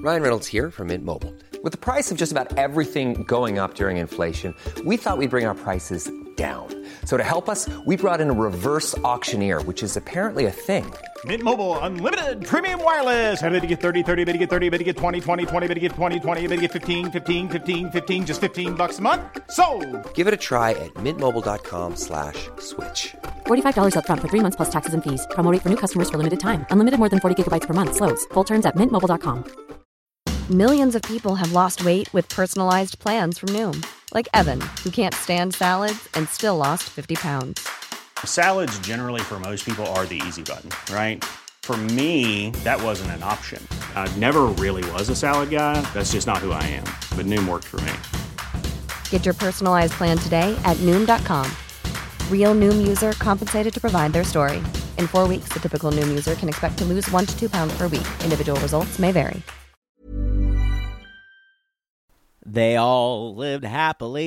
Ryan Reynolds here from Mint Mobile. With the price of just about everything going up during inflation, we thought we'd bring our prices down. So to help us, we brought in a reverse auctioneer, which is apparently a thing. Mint Mobile Unlimited Premium Wireless. How to get 30, 30, bit to get 30, bit to get 20, 20, 20, bit to get 20, 20, bit to get 15, 15, 15, 15, just $15 a month? Sold! Give it a try at mintmobile.com/switch. $45 up front for 3 months plus taxes and fees. Promo rate for new customers for limited time. Unlimited more than 40 gigabytes per month. Slows full terms at mintmobile.com. Millions of people have lost weight with personalized plans from Noom. Like Evan, who can't stand salads and still lost 50 pounds. Salads generally for most people are the easy button, right? For me, that wasn't an option. I never really was a salad guy. That's just not who I am. But Noom worked for me. Get your personalized plan today at Noom.com. Real Noom user compensated to provide their story. In 4 weeks, the typical Noom user can expect to lose 1 to 2 pounds per week. Individual results may vary. They all lived happily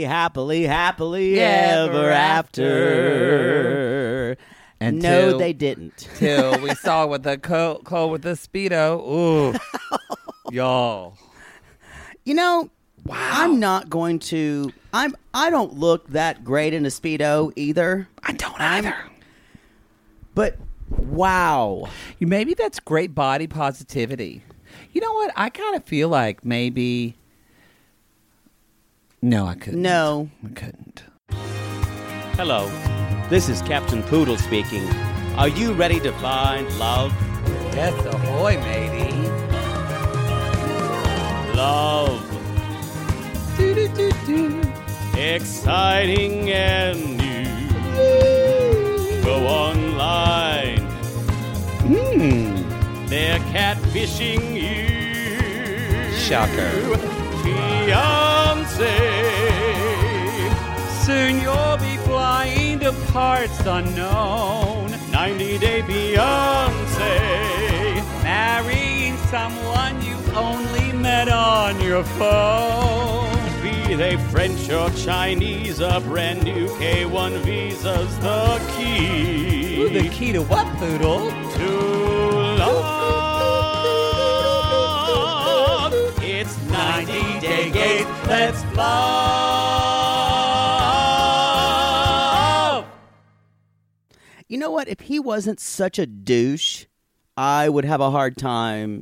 ever after. And no, they didn't. Till we saw with the Cole with the Speedo. Ooh. Y'all. You know, wow. I'm not going to... I don't look that great in a Speedo either. I don't either. But, wow. Maybe that's great body positivity. You know what? I kind of feel like maybe... No, I couldn't. No. I couldn't. Hello, this is Captain Poodle speaking. Are you ready to find love? Yes, ahoy, matey. Love. Do-do-do-do. Exciting and new. Go online. They're catfishing you. Shocker. Fiancé. Soon you'll be flying to parts unknown. 90-day fiancé. Marrying someone you only met on your phone. Be they French or Chinese, a brand new K1 visa's the key. Ooh, the key to what, Poodle? To love. It's 90-day gate. Let's love. You know what? If he wasn't such a douche, I would have a hard time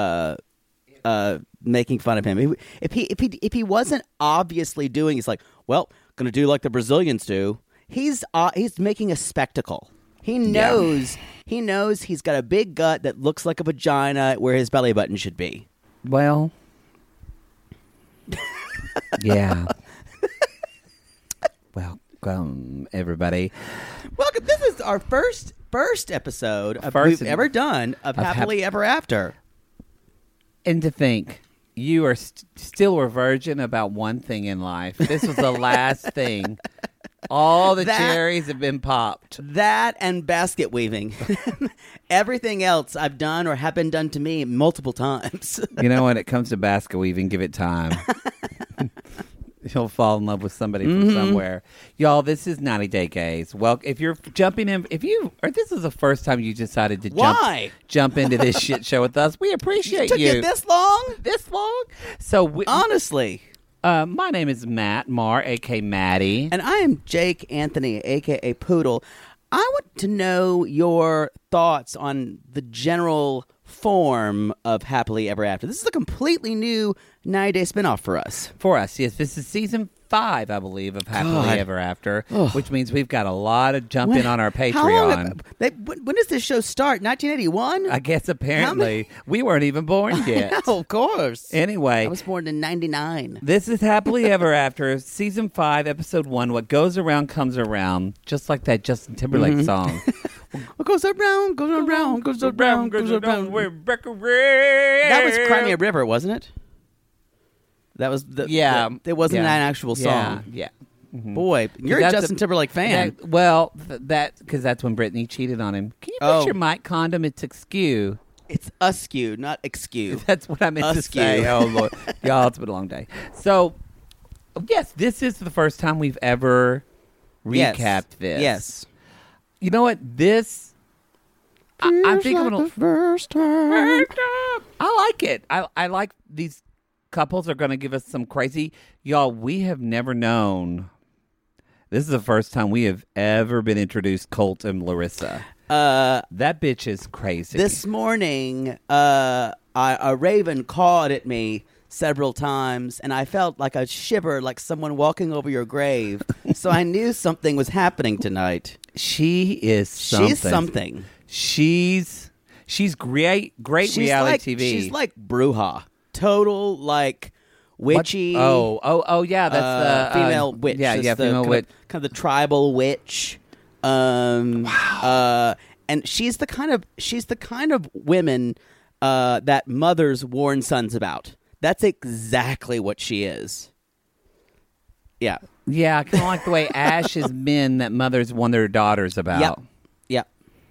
making fun of him. If he wasn't obviously doing, he's like, well, gonna do like the Brazilians do. He's making a spectacle. He knows he's got a big gut that looks like a vagina where his belly button should be. Well, yeah. Welcome, everybody. Welcome. This is our first episode we've ever done of Happily Ever After. And to think, you are still a virgin about one thing in life. This was the last thing. All the cherries have been popped. That and basket weaving. Everything else I've done or have been done to me multiple times. You know, when it comes to basket weaving, give it time. You'll fall in love with somebody from somewhere. Y'all, this is 90 Day Gays. Well, if you're jumping in, or this is the first time you decided to jump into this shit show with us, we appreciate you. Took you this long? This long? So honestly. My name is Matt Marr, a.k.a. Maddie. And I am Jake Anthony, a.k.a. Poodle. I want to know your thoughts on the general form of Happily Ever After. This is a completely new 90-day spinoff for us. For us, yes. This is season 5, I believe, of Happily Ever After, which means we've got a lot of jumping on our Patreon. When does this show start? 1981? I guess apparently. We weren't even born yet. No, of course. Anyway. I was born in 99. This is Happily Ever After, season 5, episode 1, What Goes Around Comes Around, just like that Justin Timberlake song. What goes around, goes around, goes around, goes around. That was Cry Me a River, wasn't it? That was it wasn't an actual song. Yeah. Mm-hmm. Boy, you're a Justin Timberlake fan. Because that's when Britney cheated on him. Can you put your mic condom? It's askew. It's askew, not exkew. That's what I meant to say. Oh, Lord. Y'all, it's been a long day. So, yes, this is the first time we've ever recapped this. Yes. You know what? This I'm thinking the first time. I like it. I like these couples are going to give us some crazy. Y'all, we have never known. This is the first time we have ever been introduced Colt and Larissa. That bitch is crazy. This morning, a raven cawed at me several times, and I felt like a shiver, like someone walking over your grave. So I knew something was happening tonight. She is something. She's something. She's great reality TV. She's like Bruja. Total, like, witchy. Oh, yeah. That's the female witch. Yeah, female witch. Kind of the tribal witch. Wow. And she's the kind of women that mothers warn sons about. That's exactly what she is. Yeah. Yeah, kind of like the way Ash is men that mothers warn their daughters about. Yep.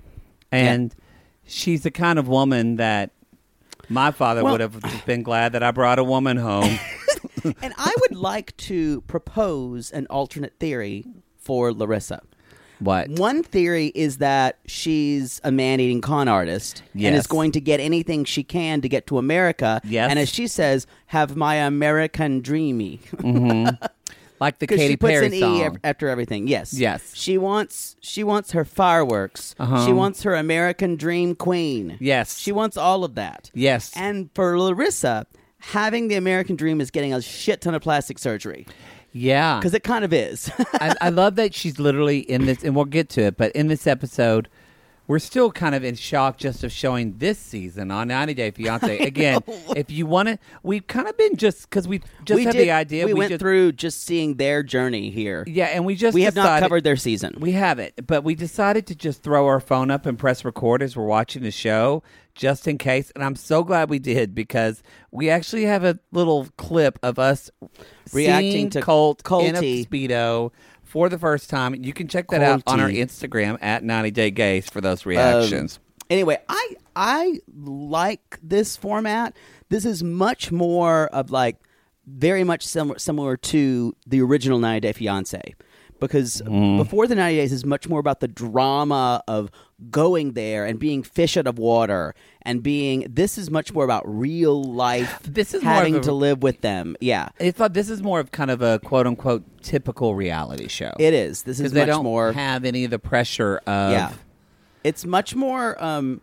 And she's the kind of woman that my father would have just been glad that I brought a woman home. And I would like to propose an alternate theory for Larissa. What? One theory is that she's a man-eating con artist and is going to get anything she can to get to America. Yes. And as she says, have my American dreamy. Mm-hmm. Like the Katy Perry song. She puts an E after everything. Yes. She wants her fireworks. Uh-huh. She wants her American dream queen. Yes. She wants all of that. Yes. And for Larissa, having the American dream is getting a shit ton of plastic surgery. Yeah. Because it kind of is. I love that she's literally in this, and we'll get to it, but in this episode, we're still kind of in shock just of showing this season on 90 Day Fiancé. Again, if you want to, we've kind of been because we had the idea. We went through just seeing their journey here. Yeah, and we have not covered their season. We haven't, but we decided to just throw our phone up and press record as we're watching the show, just in case. And I'm so glad we did, because we actually have a little clip of us reacting to Colt Colty in a Speedo for the first time. You can check that out on our Instagram at 90 Day Gays for those reactions. Anyway, I like this format. This is much more of very much similar to the original 90 Day Fiancé. Because before the 90 days is much more about the drama of going there and being fish out of water and this is much more about real life. This is having to live with them. Yeah. This is more of kind of a quote unquote typical reality show. It is. This is they much don't more have any of the pressure of. Yeah. It's much more,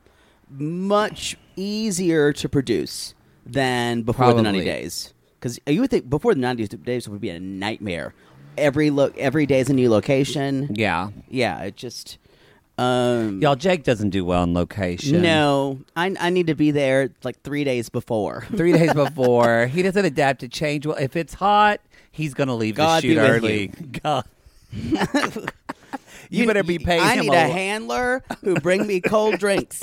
much easier to produce than before the 90 days. Because you would think before the 90 days would be a nightmare. Every day is a new location. Yeah. Yeah, it just... Y'all, Jake doesn't do well in location. No. I need to be there 3 days before. 3 days before. He doesn't adapt to change. Well, if it's hot, he's going to leave the shoot early. God. You better be paying him. I need a handler who bring me cold drinks.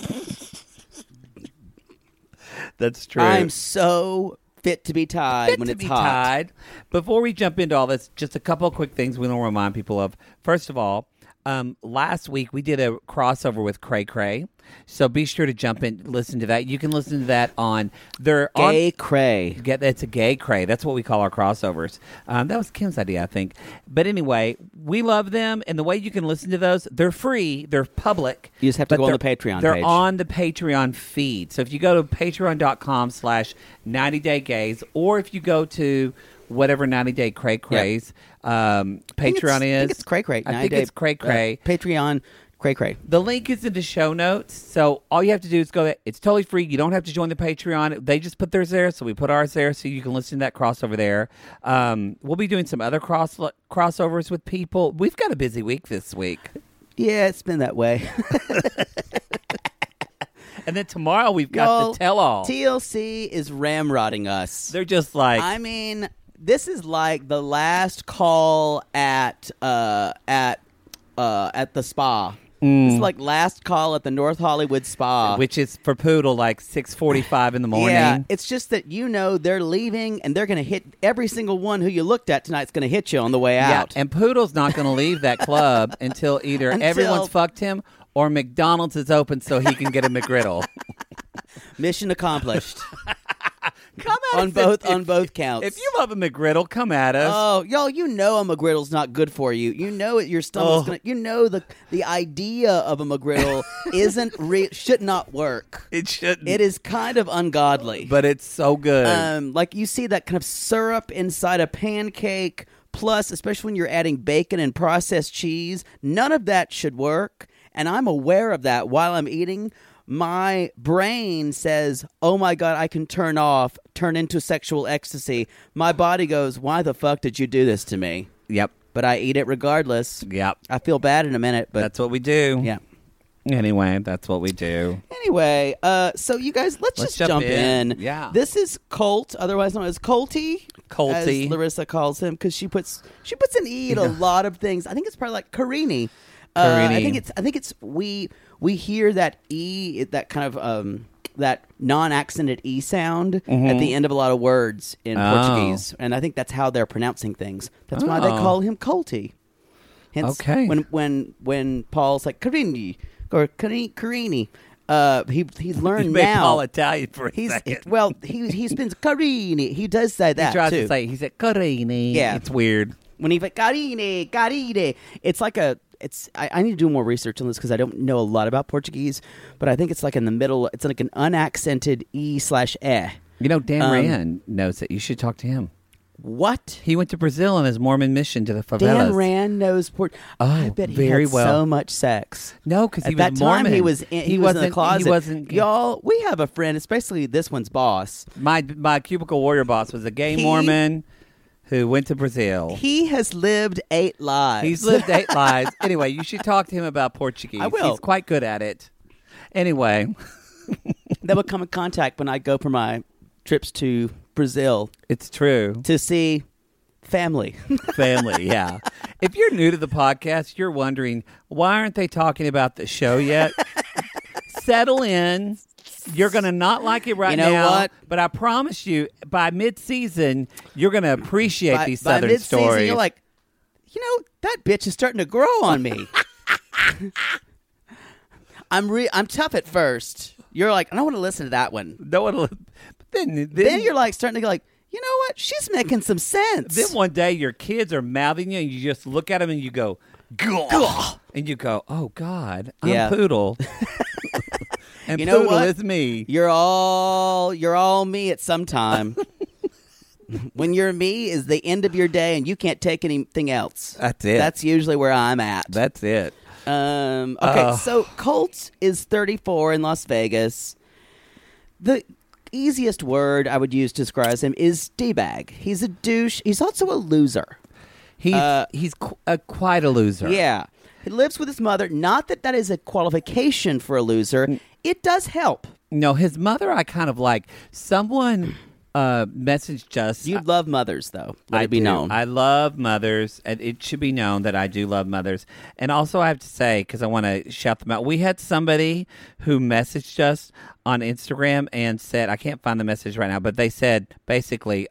That's true. I'm so... fit to be tied when it's hot. Before we jump into all this, just a couple of quick things we want to remind people of. First of all, last week we did a crossover with Cray Cray, so be sure to jump in, listen to that. You can listen to that on their Gay Cray. It's a Gay Cray. That's what we call our crossovers. That was Kim's idea, I think. But anyway, we love them, and the way you can listen to those, they're free, they're public. You just have to go on the Patreon page. They're on the Patreon feed. So if you go to patreon.com/90daygays, or if you go to whatever 90 Day Cray Cray's Patreon is. I think it's Cray Cray. I think it's Cray Cray. Patreon Cray Cray. The link is in the show notes, so all you have to do is go there. It's totally free. You don't have to join the Patreon. They just put theirs there, so we put ours there, so you can listen to that crossover there. We'll be doing some other crossovers with people. We've got a busy week this week. Yeah, it's been that way. And then tomorrow we've got the tell-all. TLC is ramrodding us. They're just like... I mean, this is like the last call at the spa. It's like last call at the North Hollywood Spa. Which is for Poodle 6:45 in the morning. Yeah, it's just that they're leaving and they're going to hit every single one who you looked at tonight's going to hit you on the way out. Yeah, and Poodle's not going to leave that club until either everyone's fucked him or McDonald's is open so he can get a McGriddle. Mission accomplished. Coming on both counts. If you love a McGriddle, come at us. Oh, y'all, you know a McGriddle's not good for you. You know your stomach's gonna. You know the idea of a McGriddle should not work. It shouldn't. It is kind of ungodly, but it's so good. Like you see that kind of syrup inside a pancake. Plus, especially when you're adding bacon and processed cheese, none of that should work. And I'm aware of that while I'm eating. My brain says, oh my God, I can turn into sexual ecstasy. My body goes, why the fuck did you do this to me? Yep. But I eat it regardless. Yep. I feel bad in a minute, but that's what we do. Yeah. Anyway, that's what we do. Anyway, so you guys, let's just jump in. Yeah. This is Colt, otherwise known as Colty. Colty. As Larissa calls him, because she puts an E in a lot of things. I think it's probably like Carini. I think it's we hear that E, that kind of that non-accented E sound at the end of a lot of words in Portuguese, and I think that's how they're pronouncing things. That's why they call him Colty. Hence, when Paul's like Carini or Carini, he's learned now. Paul Italian for a second. Well, he's been Carini. He does say that he tries too. to say he said Carini. Yeah, it's weird when he's like Carini. It's like I need to do more research on this because I don't know a lot about Portuguese, but I think it's like in the middle. It's like an unaccented E/E. You know, Dan Rand knows it. You should talk to him. What? He went to Brazil on his Mormon mission to the favelas. Dan Rand knows I bet he had so much sex. No, because he was At that Mormon. time he was in the closet. He wasn't. Y'all, we have a friend, especially this one's boss. My cubicle warrior boss was a gay Mormon who went to Brazil. He has lived 8 lives. He's lived 8 lives. Anyway, you should talk to him about Portuguese. I will. He's quite good at it. Anyway. That would come in contact when I go for my trips to Brazil. It's true. To see family. Family, yeah. If you're new to the podcast, you're wondering, why aren't they talking about the show yet? Settle in. You're going to not like it right now. You know what? But I promise you, by mid-season, you're going to appreciate these by Southern mid-season, stories. You're like, that bitch is starting to grow on me. I'm tough at first. You're like, I don't want to listen to that one. But then you're like starting to go like, you know what? She's making some sense. Then one day your kids are mouthing you and you just look at them and you go, Gah! And you go, oh God, I'm Poodle. And you know Poodle what? is me. You're all me at some time. When you're me is the end of your day and you can't take anything else. That's it. That's usually where I'm at. That's it. Okay, so Colt is 34 in Las Vegas. The easiest word I would use to describe him is D-bag. He's a douche. He's also a loser. He's quite a loser. Yeah. He lives with his mother. Not that is a qualification for a loser. It does help. No, his mother I kind of like. Someone messaged us. You love mothers, though. Let it be do. known. I love mothers, and it should be known that I do love mothers. And also, I have to say, because I want to shout them out, we had somebody who messaged us on Instagram and said, I can't find the message right now, but they said basically,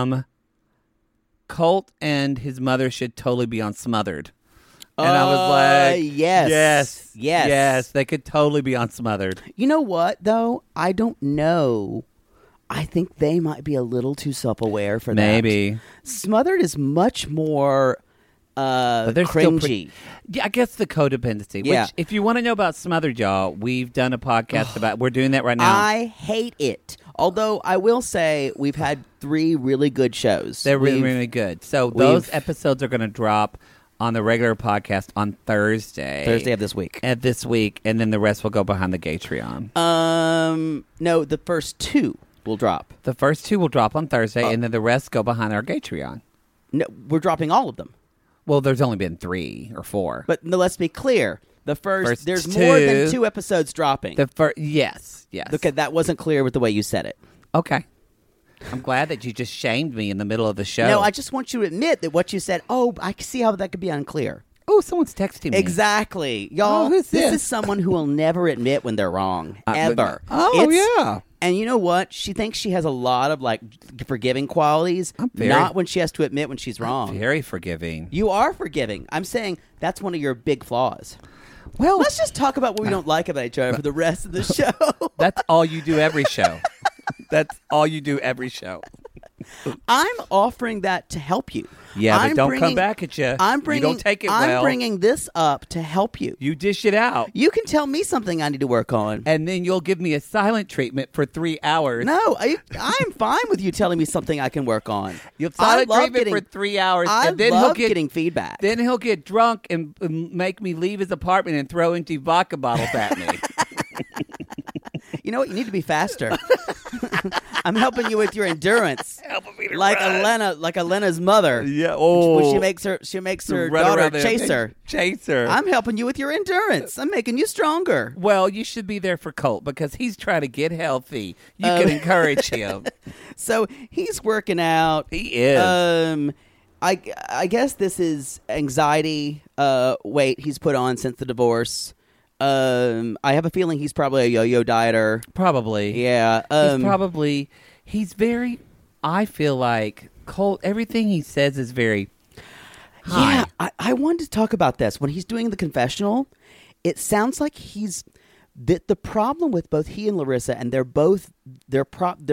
Colt and his mother should totally be on Smothered. And I was like, yes, they could totally be on Smothered. You know what, though? I don't know. I think they might be a little too self-aware for that. Maybe. Smothered is much more cringy. I guess the codependency. Yeah. Which, if you want to know about Smothered, y'all, we've done a podcast about. We're doing that right now. I hate it. Although I will say we've had 3 really good shows. They're really, really good. So those episodes are going to drop on the regular podcast on Thursday of this week. And then the rest will go behind the Gatreon. No, the first 2 will drop. The first 2 will drop on Thursday, and then the rest go behind our Gatreon. No, we're dropping all of them. Well, there's only been 3 or 4. But no, let's be clear. The first there's 2, more than 2 episodes dropping. Yes. Okay, that wasn't clear with the way you said it. Okay. I'm glad that you just shamed me in the middle of the show. No, I just want you to admit that what you said, I can see how that could be unclear. Oh, someone's texting me. Exactly. Y'all, who's this is someone who will never admit when they're wrong. Ever. Yeah. And you know what? She thinks she has a lot of forgiving qualities. Not when she has to admit when she's wrong. I'm very forgiving. You are forgiving. I'm saying that's one of your big flaws. Well, let's just talk about what we don't like about each other for the rest of the show. That's all you do every show. That's all you do every show. I'm offering that to help you. Yeah, I'm but don't bringing- come back at you. I'm You bringing. don't take it I'm well. bringing this up to help you. You dish it out. You can tell me something I need to work on. And then you'll give me a silent treatment for 3 hours. No, I'm fine with you telling me something I can work on. You'll I silent love treatment getting- for 3 hours. I and then love he'll getting feedback. Then he'll get drunk and make me leave his apartment and throw empty vodka bottles at me. You know what? You need to be faster. I'm helping you with your endurance, Helping me to like run. Elena's mother. Yeah. Oh. When she makes her Run daughter around there. chase her. Chase her. I'm helping you with your endurance. I'm making you stronger. Well, you should be there for Colt because he's trying to get healthy. You can encourage him. So he's working out. He is. I guess this is anxiety weight he's put on since the divorce. I have a feeling he's probably a yo-yo dieter. Probably. Yeah. He's very, I feel like, Colt, everything he says is very high. Yeah, I wanted to talk about this. When he's doing the confessional, it sounds like the problem with both he and Larissa, and both of their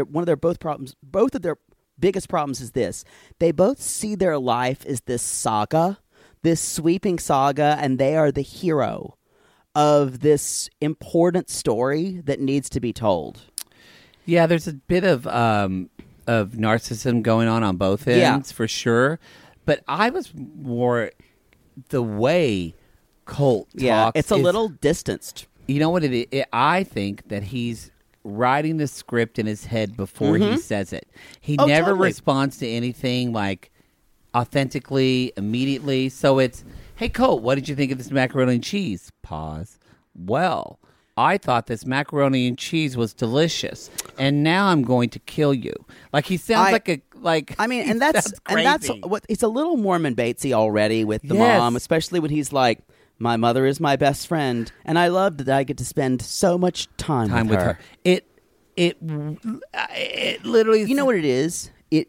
biggest problems is this. They both see their life as this saga, this sweeping saga, and they are the hero of this important story that needs to be told. Yeah, there's a bit of narcissism going on both ends, for sure. But I was more the way Colt talks. It's a little distanced. You know what it is? I think that he's writing the script in his head before he says it. He never totally. responds to anything like authentically, immediately. So it's, hey, Colt, what did you think of this macaroni and cheese? Pause. Well, I thought this macaroni and cheese was delicious, and now I'm going to kill you. Like he sounds And that's what it's a little Mormon Batesy already with the Yes. mom, especially when he's like, "My mother is my best friend, and I love that I get to spend so much time with her." It literally. You know what it is? It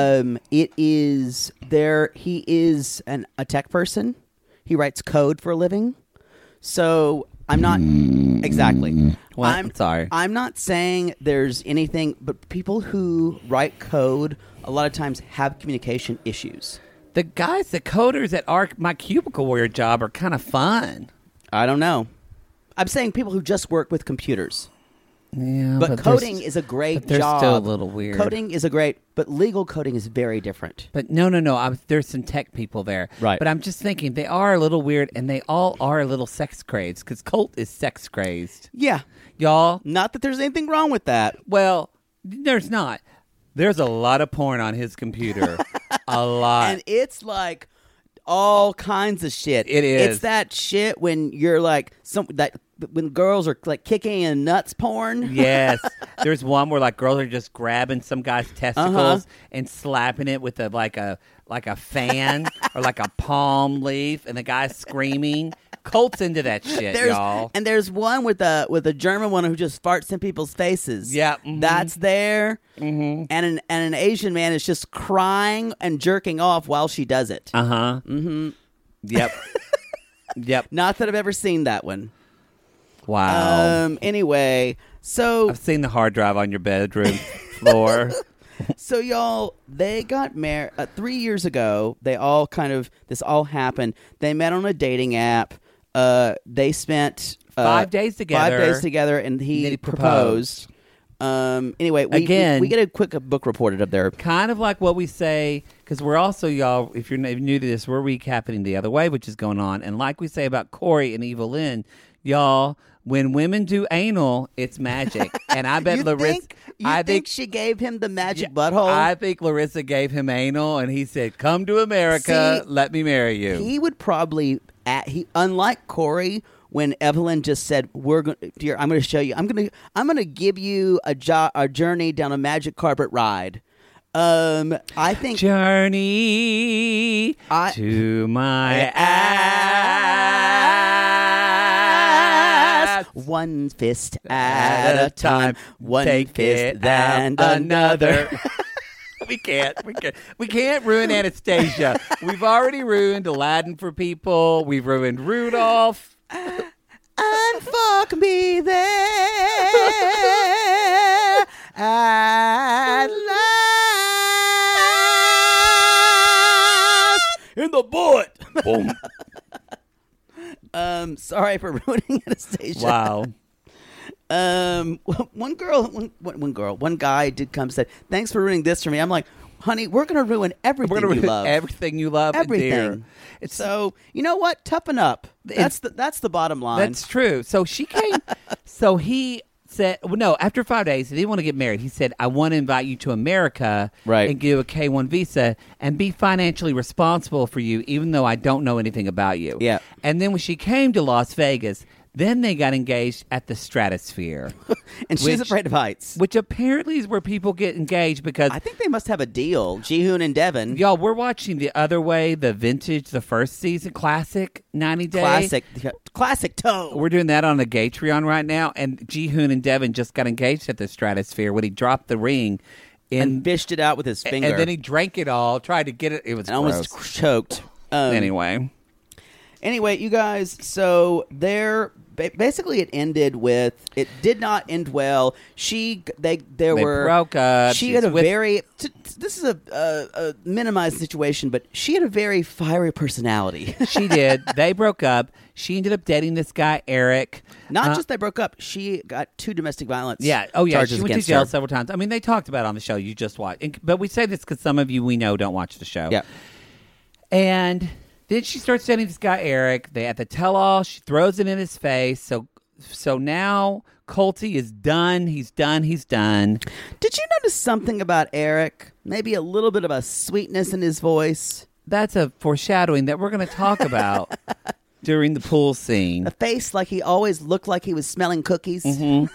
is there. He is a tech person. He writes code for a living. So I'm not exactly. Well, I'm sorry. I'm not saying there's anything, but people who write code a lot of times have communication issues. The coders at my cubicle warrior job are kind of fun. I don't know. I'm saying people who just work with computers. Yeah, But coding is a great they're job. still a little weird. Coding is but legal coding is very different. But no. There's some tech people there. Right. But I'm just thinking they are a little weird, and they all are a little sex crazed because Colt is sex crazed. Yeah. Y'all. Not that there's anything wrong with that. Well, there's not. There's a lot of porn on his computer. A lot. And it's like all kinds of shit. It is. It's that shit when you're like when girls are like kicking in nuts porn. Yes. There's one where like girls are just grabbing some guy's testicles and slapping it with like a fan or like a palm leaf, and the guy's screaming. Colt's into that shit, y'all. And there's one with a German one who just farts in people's faces. Yeah, That's there. Mm-hmm. And an Asian man is just crying and jerking off while she does it. Mm-hmm. Yep. Yep. Not that I've ever seen that one. Wow. Anyway, so I've seen the hard drive on your bedroom floor. So y'all, they got married 3 years ago. This all happened. They met on a dating app. They spent 5 days together. 5 days together, and he proposed. Anyway, we get a quick book reported up there. Kind of like what we say, because we're also, y'all, if you're new to this, we're recapping The Other Way, which is going on. And like we say about Corey and Evelyn, y'all, when women do anal, it's magic. And I bet Larissa... You think she gave him the magic butthole? I think Larissa gave him anal, and he said, "Come to America, let me marry you." He would probably, unlike Corey, when Evelyn just said, "Dear, I'm going to show you. I'm going to give you a journey down a magic carpet ride." I think journey to my ass, one fist at a time, one fist and another. We can't ruin Anastasia. We've already ruined Aladdin for people. We've ruined Rudolph. And fuck me there At last in the butt. Boom. Sorry for ruining Anastasia. Wow. One guy did come and said, "Thanks for ruining this for me." I'm like, honey, we're going to ruin everything you love. Everything you love. Everything. And dear. So, you know what? Toughen up. That's the bottom line. That's true. So she came. So he said, well, no, after 5 days, he didn't want to get married. He said, I want to invite you to America and give you a K-1 visa and be financially responsible for you, even though I don't know anything about you. Yeah. And then when she came to Las Vegas, then they got engaged at the Stratosphere. And she's afraid of heights. Which apparently is where people get engaged because... I think they must have a deal. Jihoon and Devin. Y'all, we're watching The Other Way, the vintage, the first season, classic 90 Day. Classic toe. We're doing that on the Gatreon right now, and Jihoon and Devin just got engaged at the Stratosphere when he dropped the ring. And fished it out with his finger. And then he drank it all, tried to get it. It was gross. Almost choked. Anyway, you guys, so basically it ended with, it did not end well. They broke up. She had this is a minimized situation, but she had a very fiery personality. She did. They broke up. She ended up dating this guy, Eric. Not just they broke up, she got 2 domestic violence. Yeah. Oh, yeah. Charges She went to against jail her. several times. I mean, they talked about it on the show. You just watched. But we say this because some of you we know don't watch the show. Yeah. And then she starts dating this guy, Eric. They at the tell-all. She throws it in his face. So now Colty is done. He's done. Did you notice something about Eric? Maybe a little bit of a sweetness in his voice. That's a foreshadowing that we're going to talk about during the pool scene. A face like he always looked like he was smelling cookies. Mm-hmm.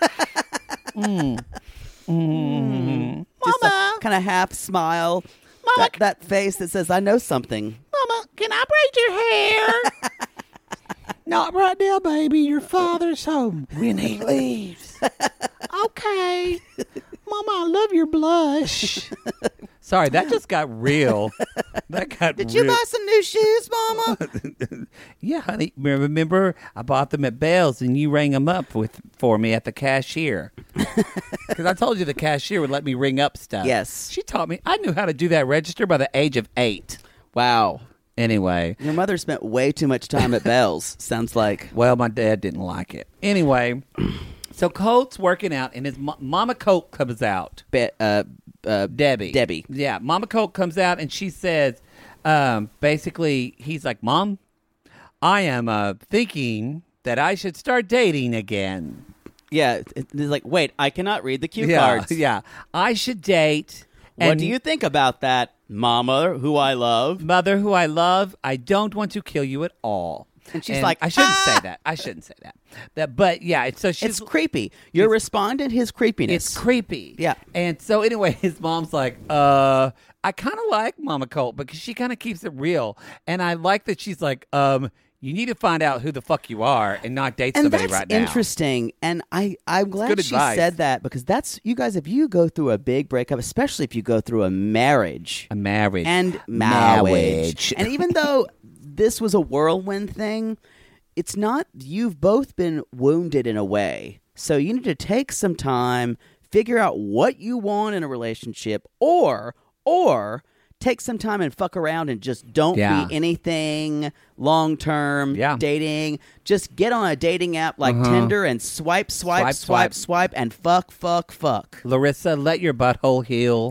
Just a kind of half smile. Mama, that face that says, I know something. Mama, can I braid your hair? Not right now, baby. Your father's home when he leaves. Okay. Mama, I love your blush. Sorry, that just got real. Did you buy some new shoes, Mama? Yeah, honey. Remember, I bought them at Bell's, and you rang them up for me at the cashier. Because I told you the cashier would let me ring up stuff. Yes. She taught me. I knew how to do that register by the age of 8. Wow. Anyway. Your mother spent way too much time at Bell's, sounds like. Well, my dad didn't like it. Anyway, so Colt's working out, and his Mama Colt comes out. Debbie. Yeah, Mama Colt comes out, and she says, basically, he's like, Mom, I am thinking that I should start dating again. Yeah, it's like, wait, I cannot read the cue cards. Yeah, I should date. What do you think about that, Mama, who I love? Mother, who I love, I don't want to kill you at all. And she's like, I shouldn't say that. I shouldn't say that. But yeah, it's creepy. You're responding his creepiness. It's creepy. Yeah. And so anyway, his mom's like, I kind of like Mama Colt because she kind of keeps it real. And I like that she's like, you need to find out who the fuck you are and not date somebody right now. And that's interesting. And I'm glad she advice. said that because that's, you guys, if you go through a big breakup, especially if you go through a marriage. And marriage. And even though this was a whirlwind thing, it's not, you've both been wounded in a way. So you need to take some time, figure out what you want in a relationship, or take some time and fuck around and just don't be anything long-term dating. Just get on a dating app like Tinder and swipe, and fuck. Larissa, let your butthole heal.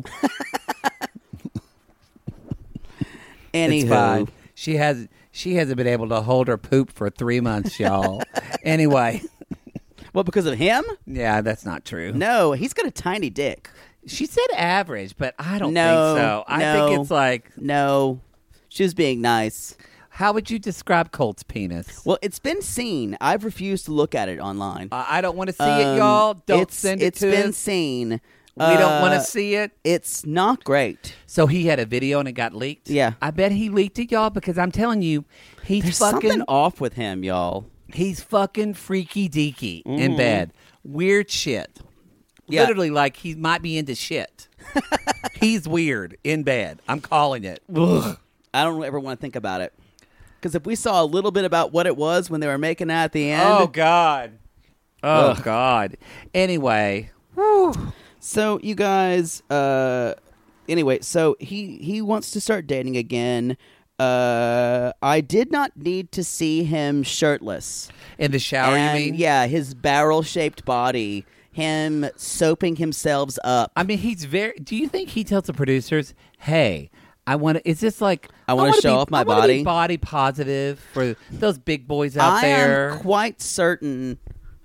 Anywho. She hasn't been able to hold her poop for 3 months, y'all. Anyway. Well, because of him? Yeah, that's not true. No, he's got a tiny dick. She said average, but I don't think so. I think it's like... No. She was being nice. How would you describe Colt's penis? Well, it's been seen. I've refused to look at it online. I don't want to see it, y'all. Don't send it to us. It's been seen. We don't want to see it. It's not great. So he had a video and it got leaked? Yeah. I bet he leaked it, y'all, because I'm telling you, There's something off with him, y'all. He's fucking freaky deaky in bed. Weird shit. Yeah. Literally like he might be into shit. He's weird in bed. I'm calling it. Ugh. I don't ever want to think about it. Because if we saw a little bit about what it was when they were making that at the end. Oh, God. Oh, God. Anyway. Whew. So you guys, anyway, so he wants to start dating again. I did not need to see him shirtless. In the shower, And, you mean? Yeah, his barrel-shaped body, him soaping himself up. I mean, he's very. Do you think he tells the producers, "Hey, I want to"? Is this like I wanna wanna show be- off my I wanna body." be body positive for those big boys out I there. am quite certain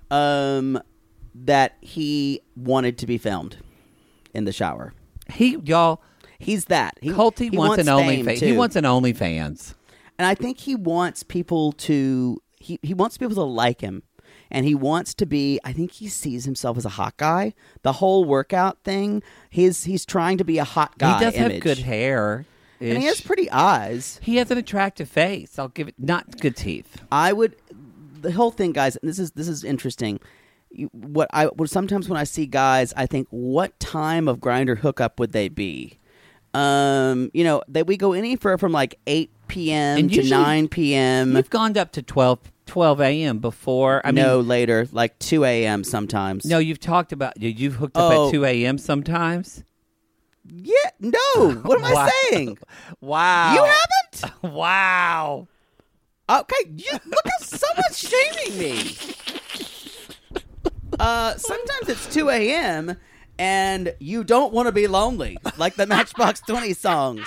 that he wanted to be filmed in the shower. Y'all, He's that. Colty he wants an fame, OnlyFans. too. He wants an OnlyFans. And I think he wants people to he wants people to like him. And he wants to be, I think he sees himself as a hot guy. The whole workout thing, he's trying to be a hot guy He does image. have good hair. And he has pretty eyes. He has an attractive face. I'll give it. Not good teeth. The whole thing, guys, and this is interesting. Sometimes when I see guys, I think, what time of Grindr hookup would they be? That we go anywhere from like 8 p.m. And to usually 9 p.m. You've gone up to 12 a.m. before. I mean, no, later, like 2 a.m. sometimes. No, you've talked about you've hooked up Oh. at 2 a.m. sometimes. Yeah, no. What am Wow. I saying? Wow. You haven't? Wow. Okay, look how someone's shaming me. Sometimes it's 2 a.m. and you don't want to be lonely, like the Matchbox 20 songs.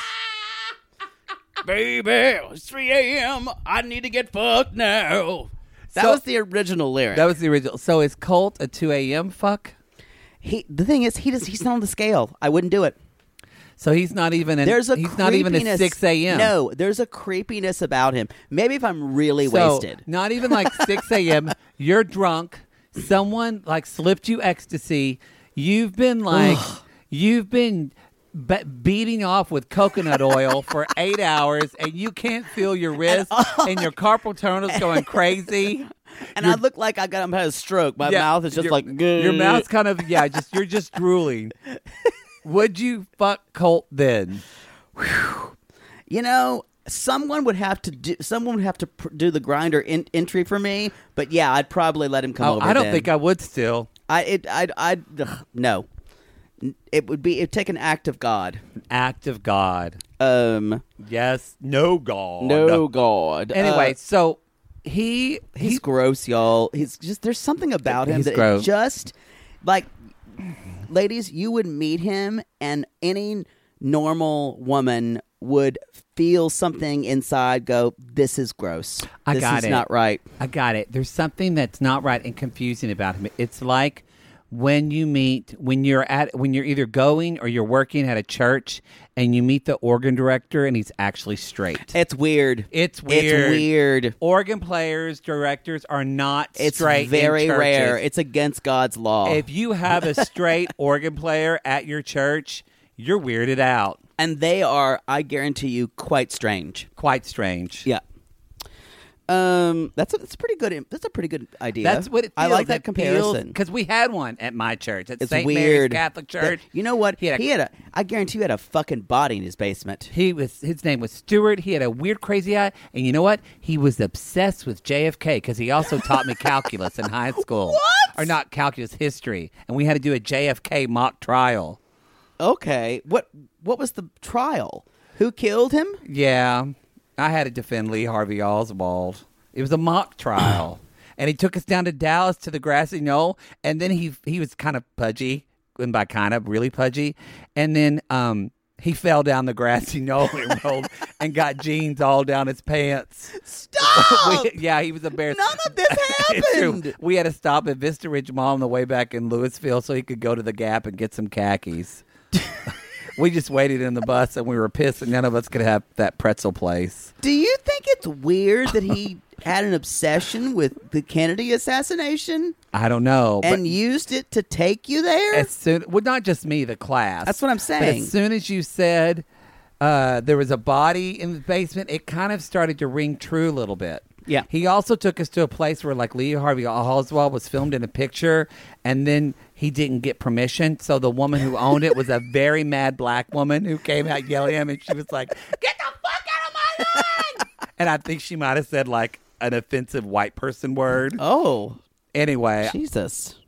Baby, it's 3 a.m. I need to get fucked now. That So- was the original lyric. That was the original. So is Colt a 2 a.m. fuck? The thing is, he's not on the scale. I wouldn't do it. So he's not even. There's a he's not even a creepiness- 6 a.m. No, there's a creepiness about him. Maybe if I'm really So, wasted. Not even like 6 a.m. You're drunk. Someone like slipped you ecstasy. You've been like, beating off with coconut oil for 8 hours, and you can't feel your wrist, and your carpal tunnel's going crazy. And I look like I'm having a stroke. My Yeah, mouth is just your- like... your mouth's kind of you're just drooling. Would you fuck Colt then? Someone would have to do do the Grindr entry for me, but yeah, I'd probably let him come over. I don't then. think I would still. No. It'd take an act of God. Act of God. Yes. No God. No God. Anyway, so he's he's gross, y'all. He's just there's something about him He's that gross. it just like, ladies, you would meet him, and any normal woman would feel something inside go, this is gross. This is not right. I got it. There's something that's not right and confusing about him. It's like when you're either going or you're working at a church and you meet the organ director and he's actually straight. It's weird. It's weird. It's weird. Organ players, directors are not It's straight. very in churches. rare. It's against God's law. If you have a straight organ player at your church, you're weirded out. And they are, I guarantee you, quite strange. Quite strange. Yeah. That's a pretty good. That's a pretty good idea. That's what it feels. I like that comparison. Because we had one at my church, at It's St. Mary's weird. Catholic Church. You know what? He had a- I guarantee you had a fucking body in his basement. His name was Stuart. He had a weird, crazy eye, and you know what? He was obsessed with JFK because he also taught me calculus in high school. What? Or not calculus, history, and we had to do a JFK mock trial. Okay. What was the trial? Who killed him? Yeah, I had to defend Lee Harvey Oswald. It was a mock trial, and he took us down to Dallas to the grassy knoll, and then he was kind of pudgy, and by kind of really pudgy, and then he fell down the grassy knoll and rolled and got jeans all down his pants. Stop! Yeah, he was embarrassed. None of this It's true. happened. We had to stop at Vista Ridge Mall on the way back in Louisville so he could go to the Gap and get some khakis. We just waited in the bus, and we were pissed, and none of us could have that pretzel place. Do you think it's weird that he had an obsession with the Kennedy assassination I don't know. and used it to take you there? Well, not just me, the class. That's what I'm But saying. as soon as you said there was a body in the basement, it kind of started to ring true a little bit. Yeah. He also took us to a place where, like, Lee Harvey Oswald was filmed in a picture, and then he didn't get permission. So the woman who owned it was a very mad black woman who came out yelling at him, and she was like, "Get the fuck out of my lawn!" And I think she might have said, like, an offensive white person word. Oh, Anyway, Jesus.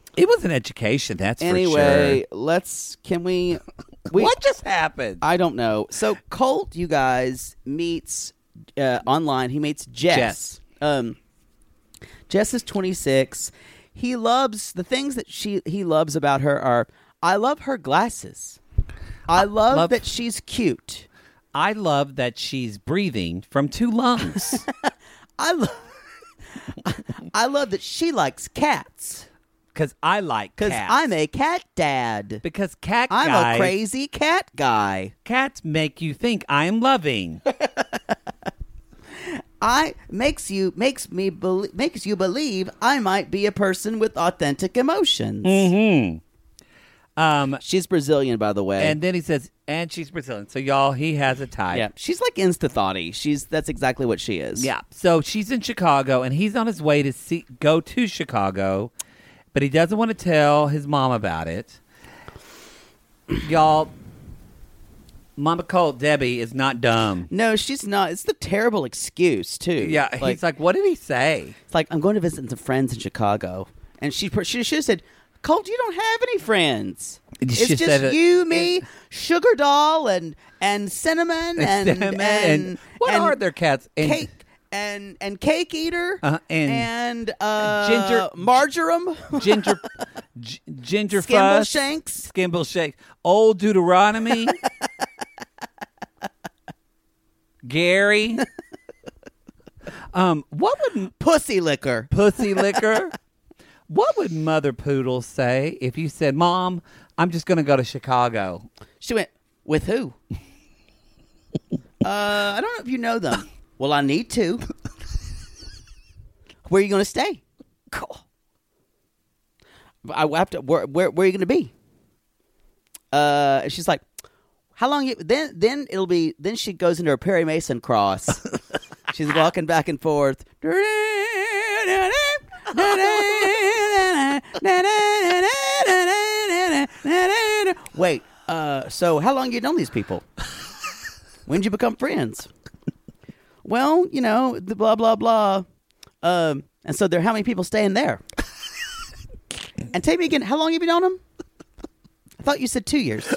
It was an education, that's Anyway, for sure. can we What just happened? I don't know. So Colt, you guys, meets online. He meets Jess. Jess is 26. He loves the things that he loves about her are. I love her glasses. I love that she's cute. I love that she's breathing from 2 lungs. I love that she likes cats. Because I like cats. Because I'm a cat dad. Because I'm a crazy cat guy. Cats make you think I'm loving. Makes you believe I might be a person with authentic emotions. Mm-hmm. She's Brazilian, by the way. And then he says, and she's Brazilian. So y'all, he has a type. Yeah, she's like insta-thoughty. That's exactly what she is. Yeah. So she's in Chicago, and he's on his way to go to Chicago, but he doesn't want to tell his mom about it. Y'all, Mama Colt, Debbie, is not dumb. No, she's not. It's the terrible excuse, too. Yeah, he's like, what did he say? It's like, I'm going to visit some friends in Chicago. And she should have said, Colt, you don't have any friends. It's just you, me, Sugar Doll, and Cinnamon, and what are their cats? And Cake. And Cake Eater and Ginger Marjoram, Ginger Skimble Fuss, Shanks, Skimble Shanks, Old Deuteronomy, Gary. What would Pussy Liquor? What would Mother Poodle say if you said, "Mom, I'm just going to go to Chicago"? She went, "With who?" I don't know if you know them. Well, I need to. Where are you going to stay? Cool. I have to. Where are you going to be? She's like, how long? Then it'll be. Then she goes into her Perry Mason cross. She's walking back and forth. Wait. So how long you known these people? When did you become friends? Well, the blah, blah, blah. And so how many people staying there? And tell me again, how long have you known them? I thought you said 2 years.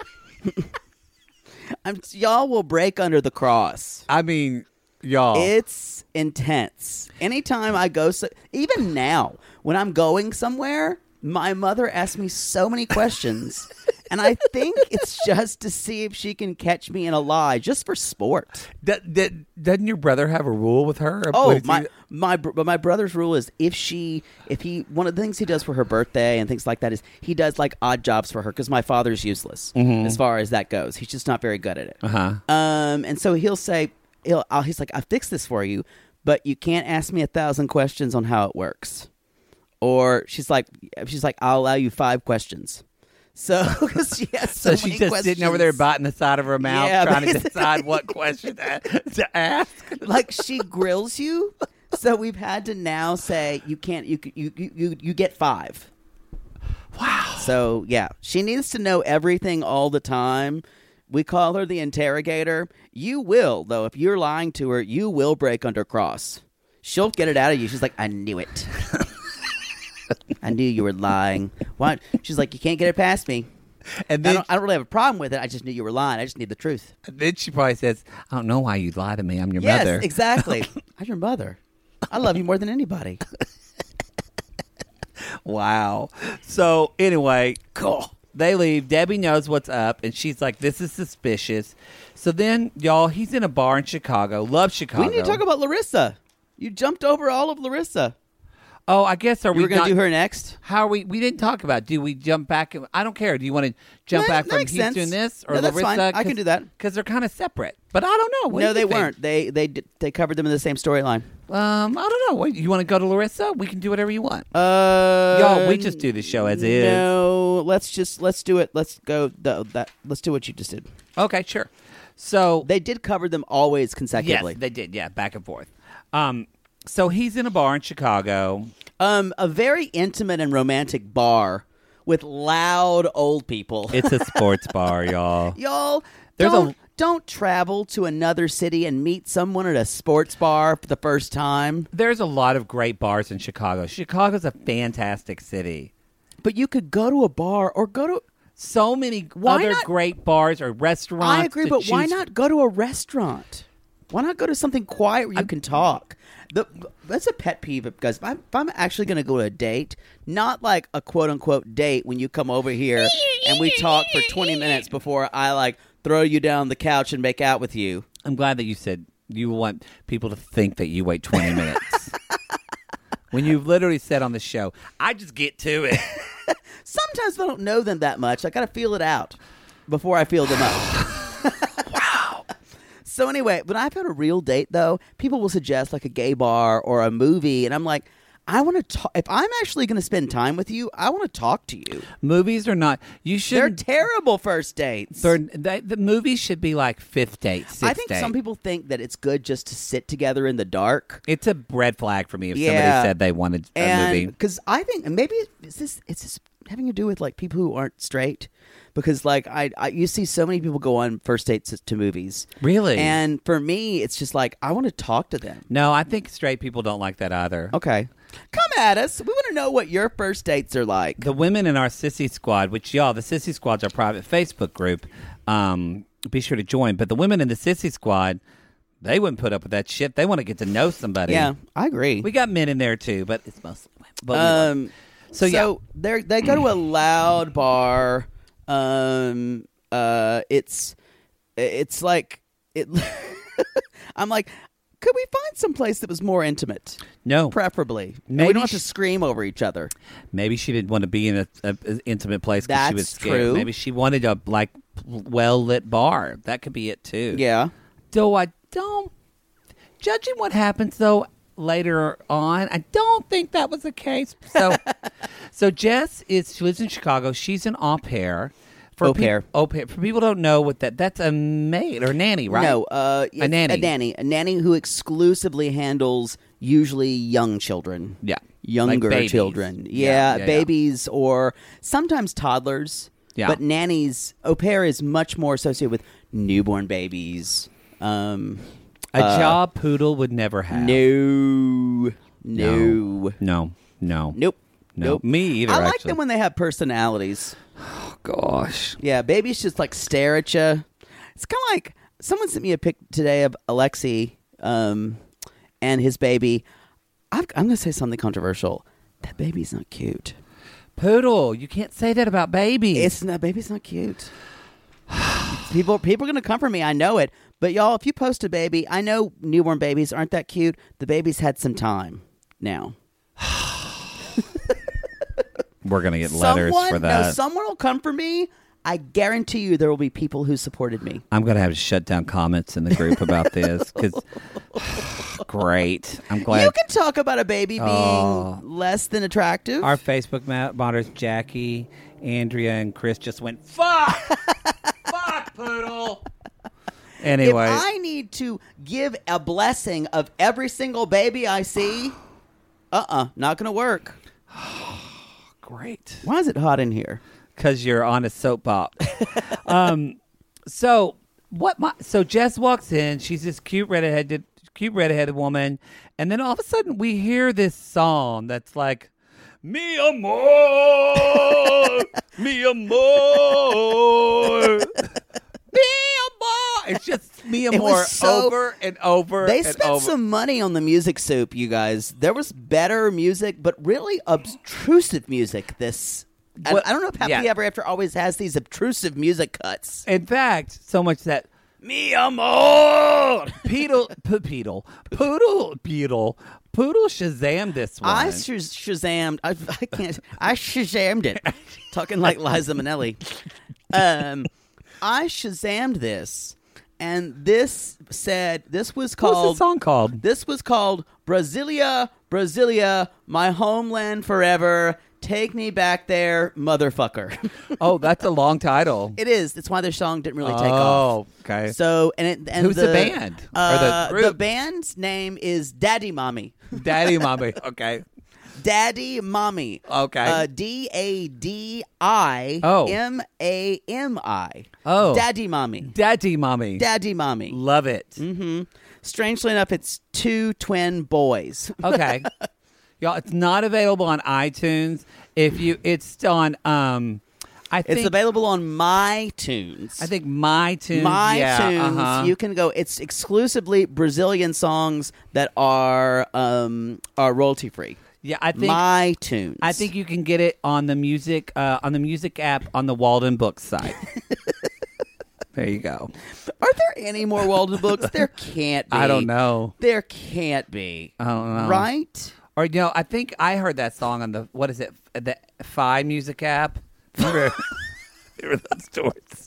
Y'all will break under the cross. I mean, y'all. It's intense. Anytime I go, even now, when I'm going somewhere, my mother asks me so many questions. And I think it's just to see if she can catch me in a lie, just for sport. Doesn't your brother have a rule with her? Oh, my brother's rule is if one of the things he does for her birthday and things like that is he does like odd jobs for her because my father's useless as far as that goes. He's just not very good at it. And so he'll say he's like, I fixed this for you, but you can't ask me 1,000 questions on how it works. Or she's like, I'll allow you 5 questions. So, because she has so she's many just questions. sitting over there biting the side of her mouth, trying to decide what question to ask. Like she grills you. So we've had to now say you can't. You get 5. Wow. So yeah, she needs to know everything all the time. We call her the interrogator. You will though, if you're lying to her, you will break under cross. She'll get it out of you. She's like, I knew it. I knew you were lying. What? She's like, you can't get it past me. And then I don't really have a problem with it. I just knew you were lying. I just need the truth. And then she probably says, I don't know why you'd lie to me. I'm your mother. Yes, exactly. I'm your mother. I love you more than anybody. Wow. So anyway, cool. They leave. Debbie knows what's up, and she's like, this is suspicious. So then, y'all, he's in a bar in Chicago. Love Chicago. We need to talk about Larissa. You jumped over all of Larissa. Oh, I guess we going to do her next? How are we? We didn't talk about. Do we jump back? I don't care. Do you want to jump back from Houston doing this or that's Larissa? Fine. I can do that because they're kind of separate. But I don't know. What no, do they think? weren't. They covered them in the same storyline. I don't know. What, you want to go to Larissa? We can do whatever you want. Y'all, we just do the show as is. No, let's do it. Let's go. Let's do what you just did. Okay, sure. So they did cover them always consecutively. Yes, they did. Yeah, back and forth. So he's in a bar in Chicago. A very intimate and romantic bar with loud old people. It's a sports bar, y'all. Y'all, don't travel to another city and meet someone at a sports bar for the first time. There's a lot of great bars in Chicago. Chicago's a fantastic city. But you could go to a bar or go to. So many Why other not- great bars or restaurants. I agree, to but why choose not go to a restaurant? Why not go to something quiet where you can talk? That's a pet peeve because if I'm actually going to go to a date, not like a quote unquote date when you come over here and we talk for 20 minutes before I like throw you down the couch and make out with you. I'm glad that you said you want people to think that you wait 20 minutes. When you've literally said on the show, I just get to it. Sometimes I don't know them that much. I got to feel it out before I feel them up. Wow. So anyway, when I've had a real date, though, people will suggest like a gay bar or a movie, and I'm like, I want to talk. If I'm actually going to spend time with you, I want to talk to you. Movies are not. You should. They're terrible first dates. The movies should be like fifth date, sixth I think date. some people think that it's good just to sit together in the dark. It's a red flag for me if somebody Yeah. said they wanted a movie. Because I think maybe it's this having to do with like people who aren't straight. Because like I you see so many people go on first dates to movies. Really? And for me, it's just like I want to talk to them. No, I think straight people don't like that either. Okay. Come at us. We want to know what your first dates are like. The women in our Sissy Squad, which the Sissy Squad's our private Facebook group, be sure to join. But the women in the Sissy Squad, they wouldn't put up with that shit. They want to get to know somebody. Yeah, I agree. We got men in there too, but it's mostly women. But So they go to a loud bar. It's like it. I'm like, could we find some place that was more intimate? No. Preferably. Maybe We don't have to scream over each other. Maybe she didn't want to be in an intimate place because she was That's scared. true. Maybe she wanted a well-lit bar. That could be it too. Yeah. Though I don't, judging what happens though later on, I don't think that was the case. So Jess she lives in Chicago. She's an au pair. Au pair. Au pair. For people who don't know what that's a maid or nanny, right? No, a nanny. A nanny who exclusively handles usually young children. Yeah. Younger Like babies. children. Yeah, yeah. Babies or sometimes toddlers. Yeah. But nannies, au pair is much more associated with newborn babies. A job Poodle would never have. No. No. Nope. No. Me either, I like actually. them when they have personalities. Oh, gosh. Yeah, babies just like stare at you. It's kind of like someone sent me a pic today of Alexi and his baby. I'm going to say something controversial. That baby's not cute. Poodle, you can't say that about babies. Baby's not cute. People are going to come for me. I know it. But y'all, if you post a baby, I know newborn babies aren't that cute. The baby's had some time now. We're going to get letters for that. No, someone will come for me. I guarantee you there will be people who supported me. I'm going to have to shut down comments in the group about this because great. I'm glad. You can talk about a baby being less than attractive. Our Facebook modders, Jackie, Andrea, and Chris just went, fuck! Fuck, Poodle! Anyway. If I need to give a blessing of every single baby I see, not going to work. Great. Why is it hot in here? Because you're on a soapbox. So Jess walks in. She's this cute redheaded woman, and then all of a sudden we hear this song that's like, "Mi amor, mi amor." It's just me and more over and over. They and spent over. some money on the music soup, you guys. There was better music, but really obtrusive music. I don't know if Happy Ever After always has these obtrusive music cuts. In fact, so much that me amor, Poodle Shazam this one. I Shazammed. I can't. I Shazammed it. Talking like Liza Minnelli. I Shazammed this, and this was called. What's the song called? This was called Brasilia, Brasilia, my homeland forever. Take me back there, motherfucker. Oh, that's a long title. It is. That's why their song didn't really take Oh, off. okay. So, who's the band? Or the group? The band's name is Daddy Mommy. Daddy Mommy. Okay. Daddy Mommy. Okay. DADIMAMI. Oh. Daddy Mommy. Daddy Mommy. Daddy Mommy. Love it. Mm-hmm. Strangely enough, it's two twin boys. Okay. Y'all, it's not available on iTunes. It's on. I think It's available on MyTunes. I think MyTunes. MyTunes. Yeah, uh-huh. You can go. It's exclusively Brazilian songs that are royalty free. Yeah, I think MyTunes. I think you can get it on the music app on the Walden Books site. There you go. Are there any more Walden books? There can't be. I don't know. There can't be. I don't know. Right? Or I think I heard that song on the the Fi Music app. Remember those stories?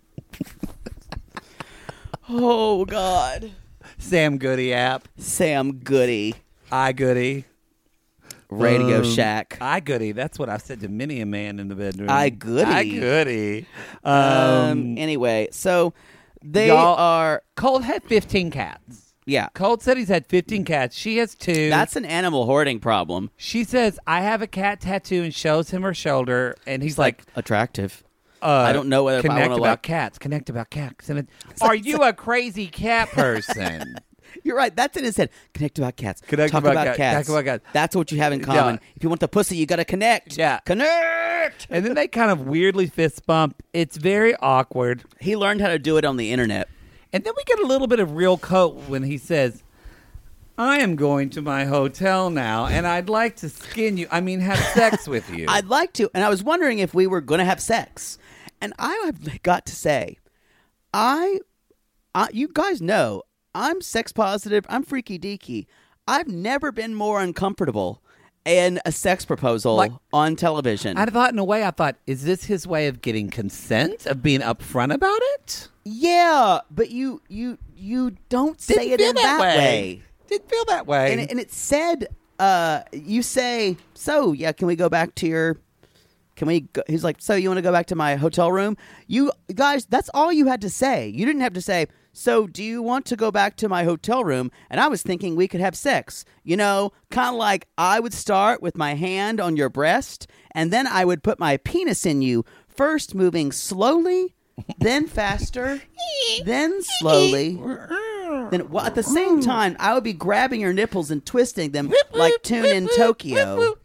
Oh God. Sam Goody app. Sam Goody. iGoody. Radio Shack. iGoody. That's what I've said to many a man in the bedroom. iGoody. iGoody. Anyway, so they Y'all, are. Colt had 15 cats. Yeah. Colt said he's had 15 cats. She has 2. That's an animal hoarding problem. She says, I have a cat tattoo, and shows him her shoulder, and he's like attractive. I don't know whether connect I want to about cats. Connect about cats. And are you a crazy cat person? You're right. That's in his head. Connect about cats. Connect Talk about cats. Talk about cats. That's what you have in common. Yeah. If you want the pussy, you got to connect. Yeah. Connect. And then they kind of weirdly fist bump. It's very awkward. He learned how to do it on the internet. And then we get a little bit of real Colt when he says, I am going to my hotel now, and I'd like to have sex with you. I'd like to. And I was wondering if we were going to have sex. And I have got to say, you guys know, I'm sex positive. I'm freaky deaky. I've never been more uncomfortable in a sex proposal on television. I thought, is this his way of getting consent, of being upfront about it? Yeah, but you don't say it in that way. Didn't feel that way. And it said, you say, so, yeah, can we go back to your... He's like, so you want to go back to my hotel room? You guys, that's all you had to say. You didn't have to say, so do you want to go back to my hotel room? And I was thinking we could have sex. Kind of like I would start with my hand on your breast, and then I would put my penis in you, first moving slowly, then faster, then slowly. Then at the same time, I would be grabbing your nipples and twisting them like Tune in Tokyo.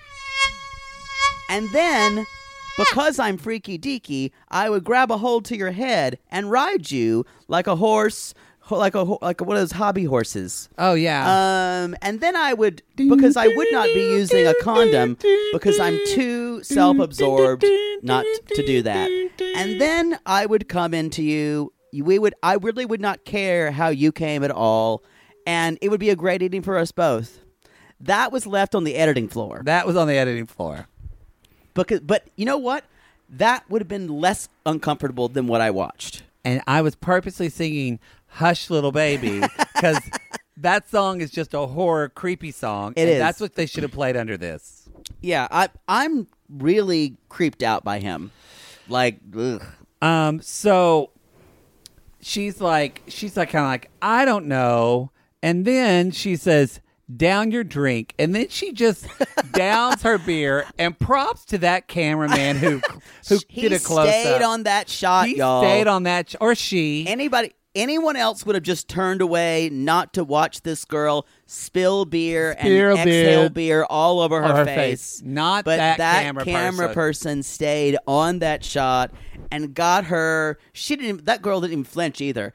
And then, because I'm freaky deaky, I would grab a hold to your head and ride you like a horse, like one of those hobby horses. Oh yeah. And then I would, because I would not be using a condom, because I'm too self-absorbed not to do that. And then I would come into you. I really would not care how you came at all, and it would be a great evening for us both. That was left on the editing floor. That was on the editing floor. But you know what? That would have been less uncomfortable than what I watched. And I was purposely singing Hush Little Baby because that song is just a horror, creepy song. It is. That's what they should have played under this. Yeah, I'm really creeped out by him. Like, ugh. So she's kind of like, I don't know. And then she says, down your drink, and then she just downs her beer, and props to that cameraman who did a close up. He stayed on that shot, y'all. He stayed on that, or she. Anyone else would have just turned away not to watch this girl spill beer and exhale beer all over her face. Not but that camera person stayed on that shot and got her. That girl didn't even flinch either.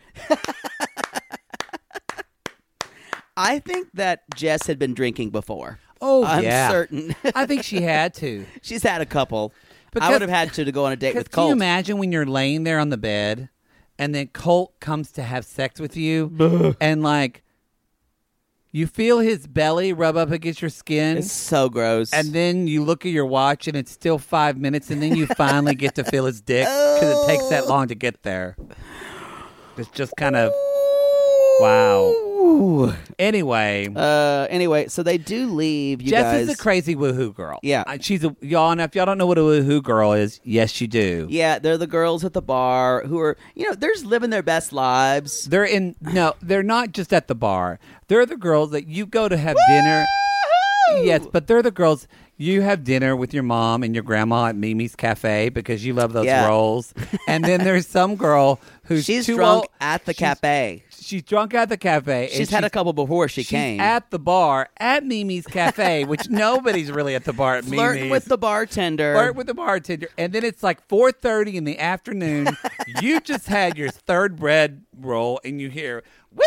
I think that Jess had been drinking before. Oh, I'm yeah. certain. I think she had to. She's had a couple. Because, I would have had to go on a date with Colt. Can you imagine when you're laying there on the bed and then Colt comes to have sex with you and you feel his belly rub up against your skin? It's so gross. And then you look at your watch and it's still 5 minutes and then you finally get to feel his dick because it takes that long to get there. It's just kind of, wow. Anyway, so they do leave. You Jess guys is a crazy woohoo girl. Yeah, she's y'all. Now, if y'all don't know what a woohoo girl is, yes, you do. Yeah, they're the girls at the bar who are, they're just living their best lives. They're not just at the bar. They're the girls that you go to have dinner. Yes, but they're the girls you have dinner with your mom and your grandma at Mimi's Cafe because you love those rolls. And then there's some girl who's She's too drunk old. at the cafe. She's drunk at the cafe. She's had a couple before she she's came. at the bar at Mimi's Cafe, which nobody's really at the bar at Flirting Mimi's. with the bartender. Flirt with the bartender. And then it's like 4:30 in the afternoon. You just had your third bread roll and you hear, woo!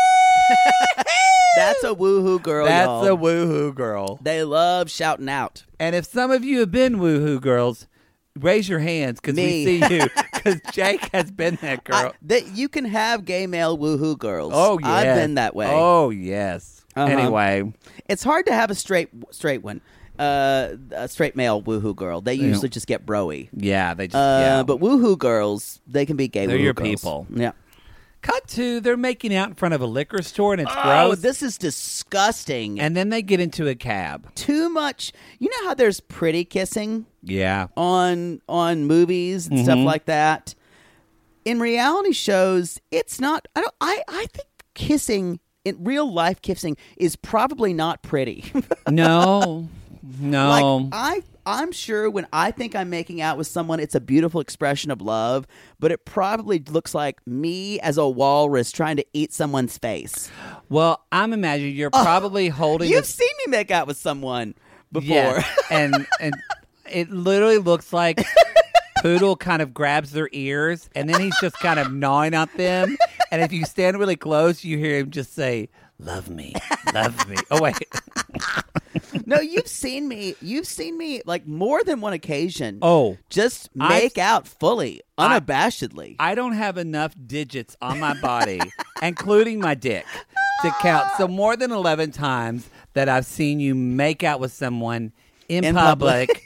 That's a woohoo girl, That's y'all. a woohoo girl. They love shouting out. And if some of you have been woohoo girls, raise your hands because we see Me. you. Because Jake has been that girl. That you can have gay male woohoo girls. Oh, yeah. I've been that way. Oh, yes. Uh-huh. Anyway. It's hard to have a straight one. A straight male woohoo girl. They usually just get broy. Yeah, they just, But woohoo girls, they can be gay They're woohoo your girls. people. Yeah. Cut to, they're making out in front of a liquor store and it's Oh, gross. this is disgusting. And then they get into a cab. Too much. You know how there's pretty kissing Yeah. on movies and stuff like that? In reality shows, it's not. I think kissing in real life kissing is probably not pretty. No. Like I'm sure when I think I'm making out with someone, it's a beautiful expression of love, but it probably looks like me as a walrus trying to eat someone's face. Well, I'm imagining you're probably holding You've seen me make out with someone before. Yeah. and it literally looks like Poodle kind of grabs their ears and then he's just kind of gnawing at them. And if you stand really close, you hear him just say, love me, love me. Oh, wait. No, you've seen me like more than one occasion. Oh. Just make out fully, unabashedly. I don't have enough digits on my body, including my dick, to count. So more than 11 times that I've seen you make out with someone in public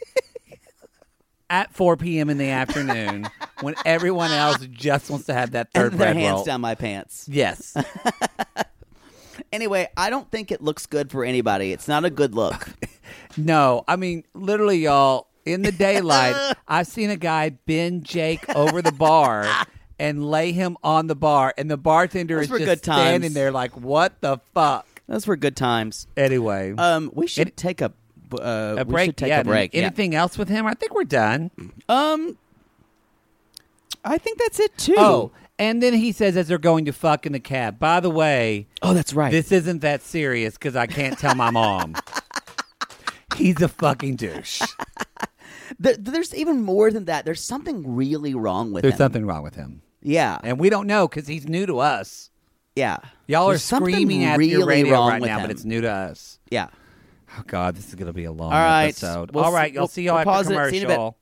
at 4 p.m. in the afternoon when everyone else just wants to have that third and their bread hands roll. down my pants. Yes. Anyway, I don't think it looks good for anybody. It's not a good look. No, I mean, literally, y'all, in the daylight, I've seen a guy bend Jake over the bar and lay him on the bar, and the bartender Those is were just good times. standing there like, what the fuck? Those were good times. Anyway. We should take a a break. We should take yeah, a break. Anything else with him? I think we're done. I think that's it too. Oh, and then he says as they're going to fuck in the cab, by the way, oh, that's right. this isn't that serious because I can't tell my mom. He's a fucking douche. There's even more than that. There's something really wrong with him. There's something wrong with him. Yeah. And we don't know because he's new to us. Yeah. Y'all There's are something screaming at really your radio wrong right with now, him. but it's new to us. Yeah. Oh, God, this is going to be a long All right. episode. We'll All right, see- you'll we'll- see y'all we'll after pause it. See you in a bit. commercial.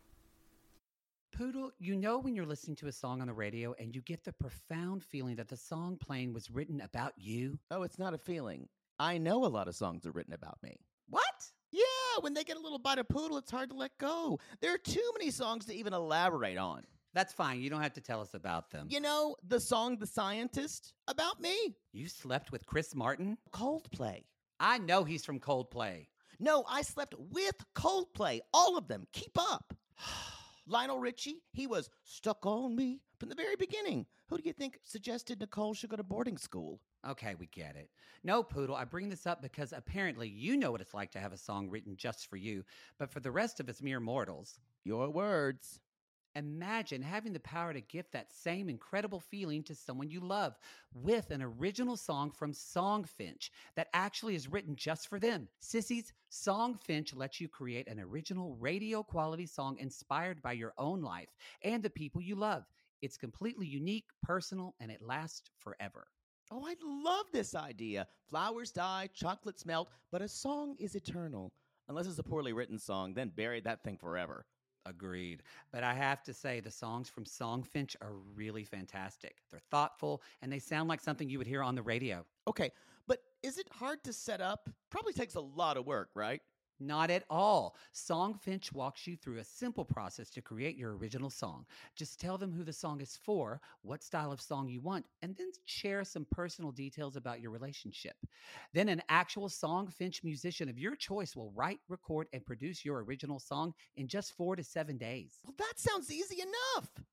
Poodle, you know when you're listening to a song on the radio and you get the profound feeling that the song playing was written about you? Oh, it's not a feeling. I know a lot of songs are written about me. What? Yeah, when they get a little bite of Poodle, it's hard to let go. There are too many songs to even elaborate on. That's fine. You don't have to tell us about them. You know, the song The Scientist, about me? You slept with Chris Martin? Coldplay. I know he's from Coldplay. No, I slept with Coldplay. All of them. Keep up. Lionel Richie, he was stuck on me from the very beginning. Who do you think suggested Nicole should go to boarding school? Okay, we get it. No, Poodle, I bring this up because apparently you know what it's like to have a song written just for you, but for the rest of us mere mortals, Your words. imagine having the power to gift that same incredible feeling to someone you love with an original song from Songfinch that actually is written just for them. Sissies, Songfinch lets you create an original radio quality song inspired by your own life and the people you love. It's completely unique, personal, and it lasts forever. Oh, I love this idea. Flowers die, chocolates melt, but a song is eternal. Unless it's a poorly written song, then bury that thing forever. Agreed. But I have to say, the songs from Songfinch are really fantastic. They're thoughtful, and they sound like something you would hear on the radio. Okay, but is it hard to set up? Probably takes a lot of work, right? Not at all. Songfinch walks you through a simple process to create your original song. Just tell them who the song is for, what style of song you want, and then share some personal details about your relationship. Then an actual Songfinch musician of your choice will write, record, and produce your original song in just 4 to 7 days. Well, that sounds easy enough.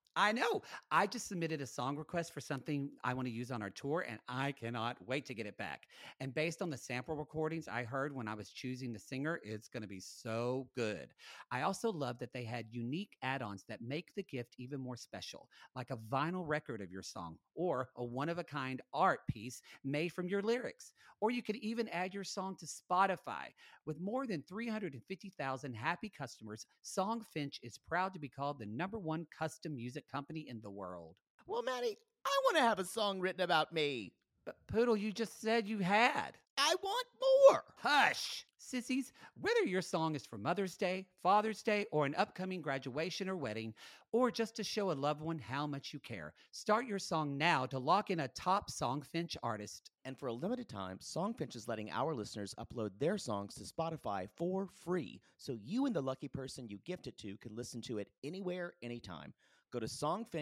I know. I just submitted a song request for something I want to use on our tour, and I cannot wait to get it back. And based on the sample recordings I heard when I was choosing the singer, it's going to be so good. I also love that they had unique add-ons that make the gift even more special, like a vinyl record of your song or a one-of-a-kind art piece made from your lyrics. Or you could even add your song to Spotify. With more than 350,000 happy customers, Songfinch is proud to be called the #1 custom music company in the world. Well, Maddie, I want to have a song written about me. But Poodle, you just said you had. I want more. Hush! Sissies, whether your song is for Mother's Day, Father's Day, or an upcoming graduation or wedding, or just to show a loved one how much you care, start your song now to lock in a top Songfinch artist. And for a limited time, Songfinch is letting our listeners upload their songs to Spotify for free, so you and the lucky person you gift it to can listen to it anywhere, anytime. Go to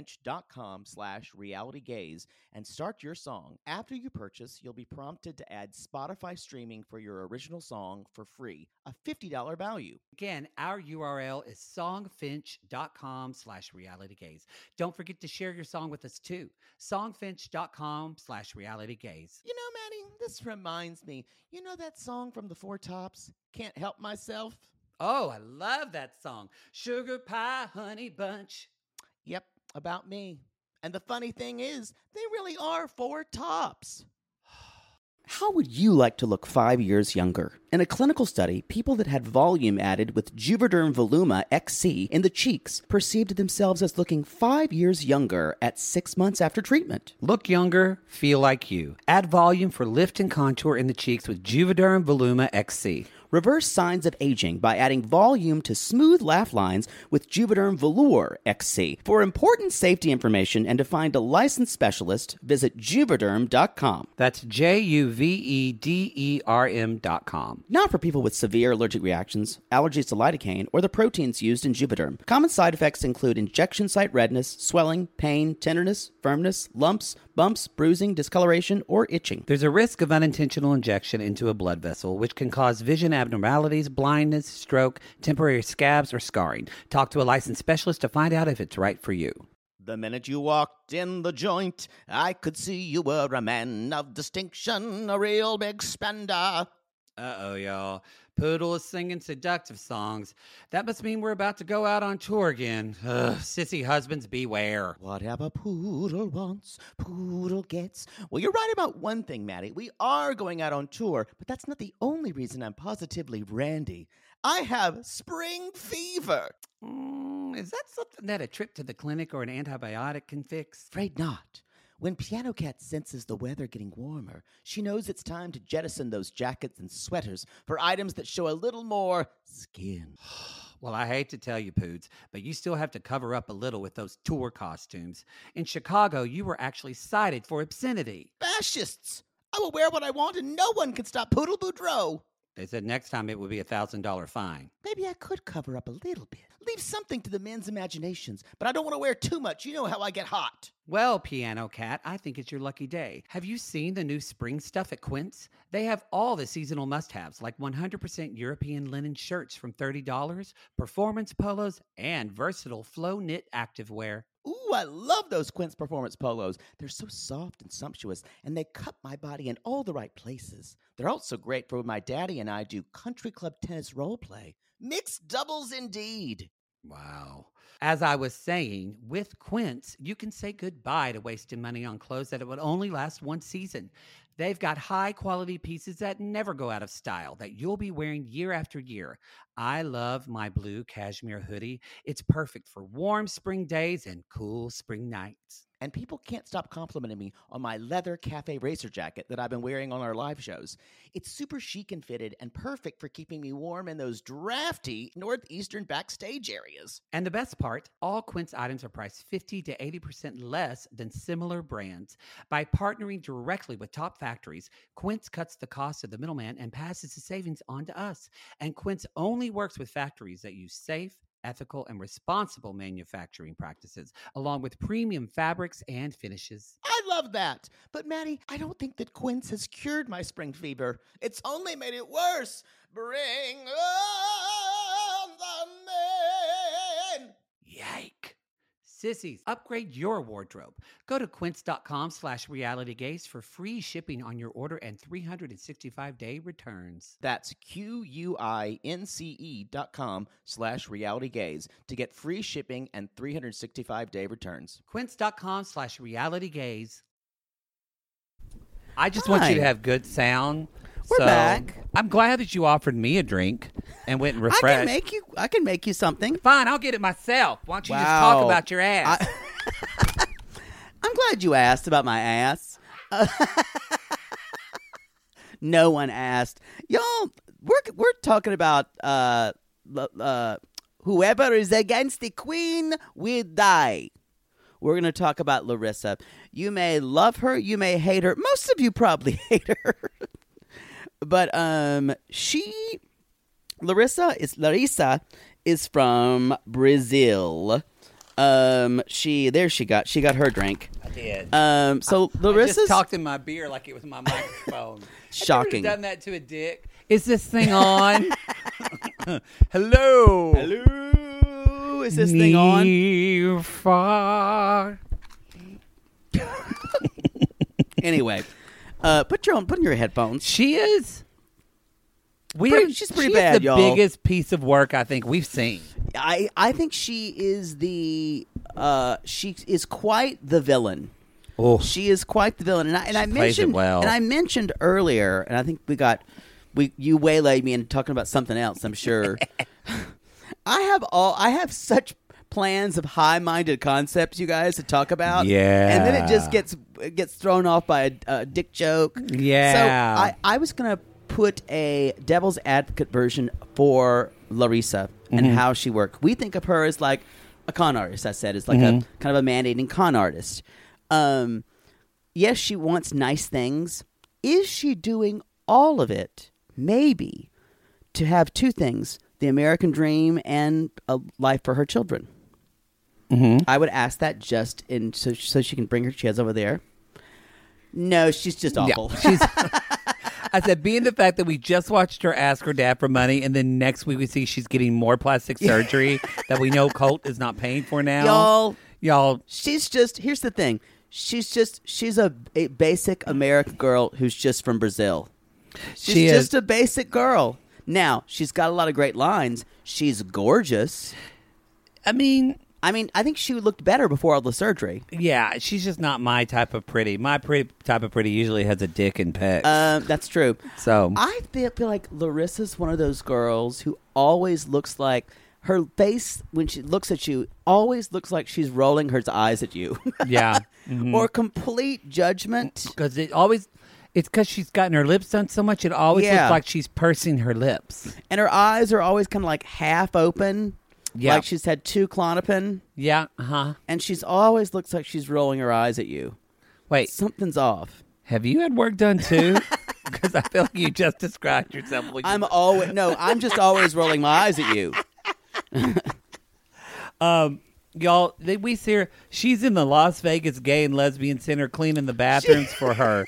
songfinch.com/realitygaze and start your song. After you purchase, you'll be prompted to add Spotify streaming for your original song for free, a $50 value. Again, our URL is songfinch.com/realitygaze. Don't forget to share your song with us too. Songfinch.com/realitygaze. You know, Maddie, this reminds me. You know that song from the Four Tops, Can't Help Myself? Oh, I love that song. Sugar Pie Honey Bunch. Yep, about me. And the funny thing is, they really are four tops. How would you like to look 5 years younger? In a clinical study, people that had volume added with Juvederm Voluma XC in the cheeks perceived themselves as looking 5 years younger at 6 months after treatment. Look younger, feel like you. Add volume for lift and contour in the cheeks with Juvederm Voluma XC. Reverse signs of aging by adding volume to smooth laugh lines with Juvederm Velour XC. For important safety information and to find a licensed specialist, visit Juvederm.com. That's JUVEDERM.com. Not for people with severe allergic reactions, allergies to lidocaine, or the proteins used in Juvederm. Common side effects include injection site redness, swelling, pain, tenderness, firmness, lumps, bumps, bruising, discoloration, or itching. There's a risk of unintentional injection into a blood vessel, which can cause vision abnormalities, blindness, stroke, temporary scabs, or scarring. Talk to a licensed specialist to find out if it's right for you. The minute you walked in the joint, I could see you were a man of distinction, a real big spender. Uh-oh, y'all. Poodle is singing seductive songs. That must mean we're about to go out on tour again. Ugh, sissy husbands, beware. Whatever Poodle wants, Poodle gets. Well, you're right about one thing, Maddie. We are going out on tour, but that's not the only reason I'm positively randy. I have spring fever. Is that something that a trip to the clinic or an antibiotic can fix? Afraid not. When Piano Cat senses the weather getting warmer, she knows it's time to jettison those jackets and sweaters for items that show a little more skin. Well, I hate to tell you, Poods, but you still have to cover up a little with those tour costumes. In Chicago, you were actually cited for obscenity. Fascists! I will wear what I want and no one can stop Poodle Boudreaux. They said next time it would be a $1,000 fine. Maybe I could cover up a little bit. Leave something to the men's imaginations, but I don't want to wear too much. You know how I get hot. Well, Piano Cat, I think it's your lucky day. Have you seen the new spring stuff at Quince? They have all the seasonal must-haves, like 100% European linen shirts from $30, performance polos, and versatile flow knit activewear. Ooh, I love those Quince Performance polos. They're so soft and sumptuous, and they cut my body in all the right places. They're also great for when my daddy and I do country club tennis role play. Mixed doubles indeed. Wow. As I was saying, with Quince, you can say goodbye to wasting money on clothes that it would only last one season. They've got high-quality pieces that never go out of style, that you'll be wearing year after year. I love my blue cashmere hoodie. It's perfect for warm spring days and cool spring nights. And people can't stop complimenting me on my leather cafe racer jacket that I've been wearing on our live shows. It's super chic and fitted and perfect for keeping me warm in those drafty northeastern backstage areas. And the best part, all Quince items are priced 50 to 80% less than similar brands. By partnering directly with top factories, Quince cuts the cost of the middleman and passes the savings on to us. And Quince only works with factories that use safe, ethical, and responsible manufacturing practices, along with premium fabrics and finishes. I love that. But Maddie, I don't think that Quince has cured my spring fever. It's only made it worse. Bring on the men. Yike. Sissies, upgrade your wardrobe. Go to quince.com/realitygaze for free shipping on your order and 365-day returns. That's QUINCE.com/realitygaze to get free shipping and 365-day returns. Quince.com/realitygaze. I just want you to have good sound. We're back. I'm glad that you offered me a drink and went and refreshed. I can make you something. Fine, I'll get it myself. Why don't you just talk about your ass? I'm glad you asked about my ass. No one asked. Y'all, we're talking about whoever is against the queen will die. We're going to talk about Larissa. You may love her. You may hate her. Most of you probably hate her. But Larissa is from Brazil. She got her drink. I did. So Larissa just talked in my beer like it was my microphone. Shocking. Have you ever done that to a dick? Is this thing on? Hello. Hello. Is this thing on? Anyway, put in your headphones. She is. She's pretty bad, the y'all. biggest piece of work I think we've seen. I think she is quite the villain. Oh, she is quite the villain, and I plays mentioned it well. And I mentioned earlier, and I think you waylaid me into talking about something else. I'm sure. I have such plans of high-minded concepts, you guys, to talk about. Yeah, and then it just gets thrown off by a dick joke. Yeah. So I was gonna put a devil's advocate version for Larissa and how she worked. We think of her as like a con artist. I said, is like a kind of a man-eating con artist. Yes, she wants nice things. Is she doing all of it? Maybe to have two things: the American dream and a life for her children. I would ask that just so she can bring her kids over there. No, she's just awful. Yeah, I said, being the fact that we just watched her ask her dad for money, and then next week we see she's getting more plastic surgery that we know Colt is not paying for now. Y'all. She's just, here's the thing. She's a basic American girl who's just from Brazil. She's just a basic girl. Now, she's got a lot of great lines. She's gorgeous. I think she looked better before all the surgery. Yeah, she's just not my type of pretty. My type of pretty usually has a dick and pecs. That's true. So I feel like Larissa's one of those girls who always looks like her face, when she looks at you, always looks like she's rolling her eyes at you. Yeah. Or complete judgment. Because it's because she's gotten her lips done so much, it always looks like she's pursing her lips. And her eyes are always kind of like half open. Yeah. Like she's had 2 Klonopin. Yeah, And she's always looks like she's rolling her eyes at you. Wait. Something's off. Have you had work done too? Because I feel like you just described yourself. I'm just always rolling my eyes at you. Y'all, we see her. She's in the Las Vegas Gay and Lesbian Center cleaning the bathrooms for her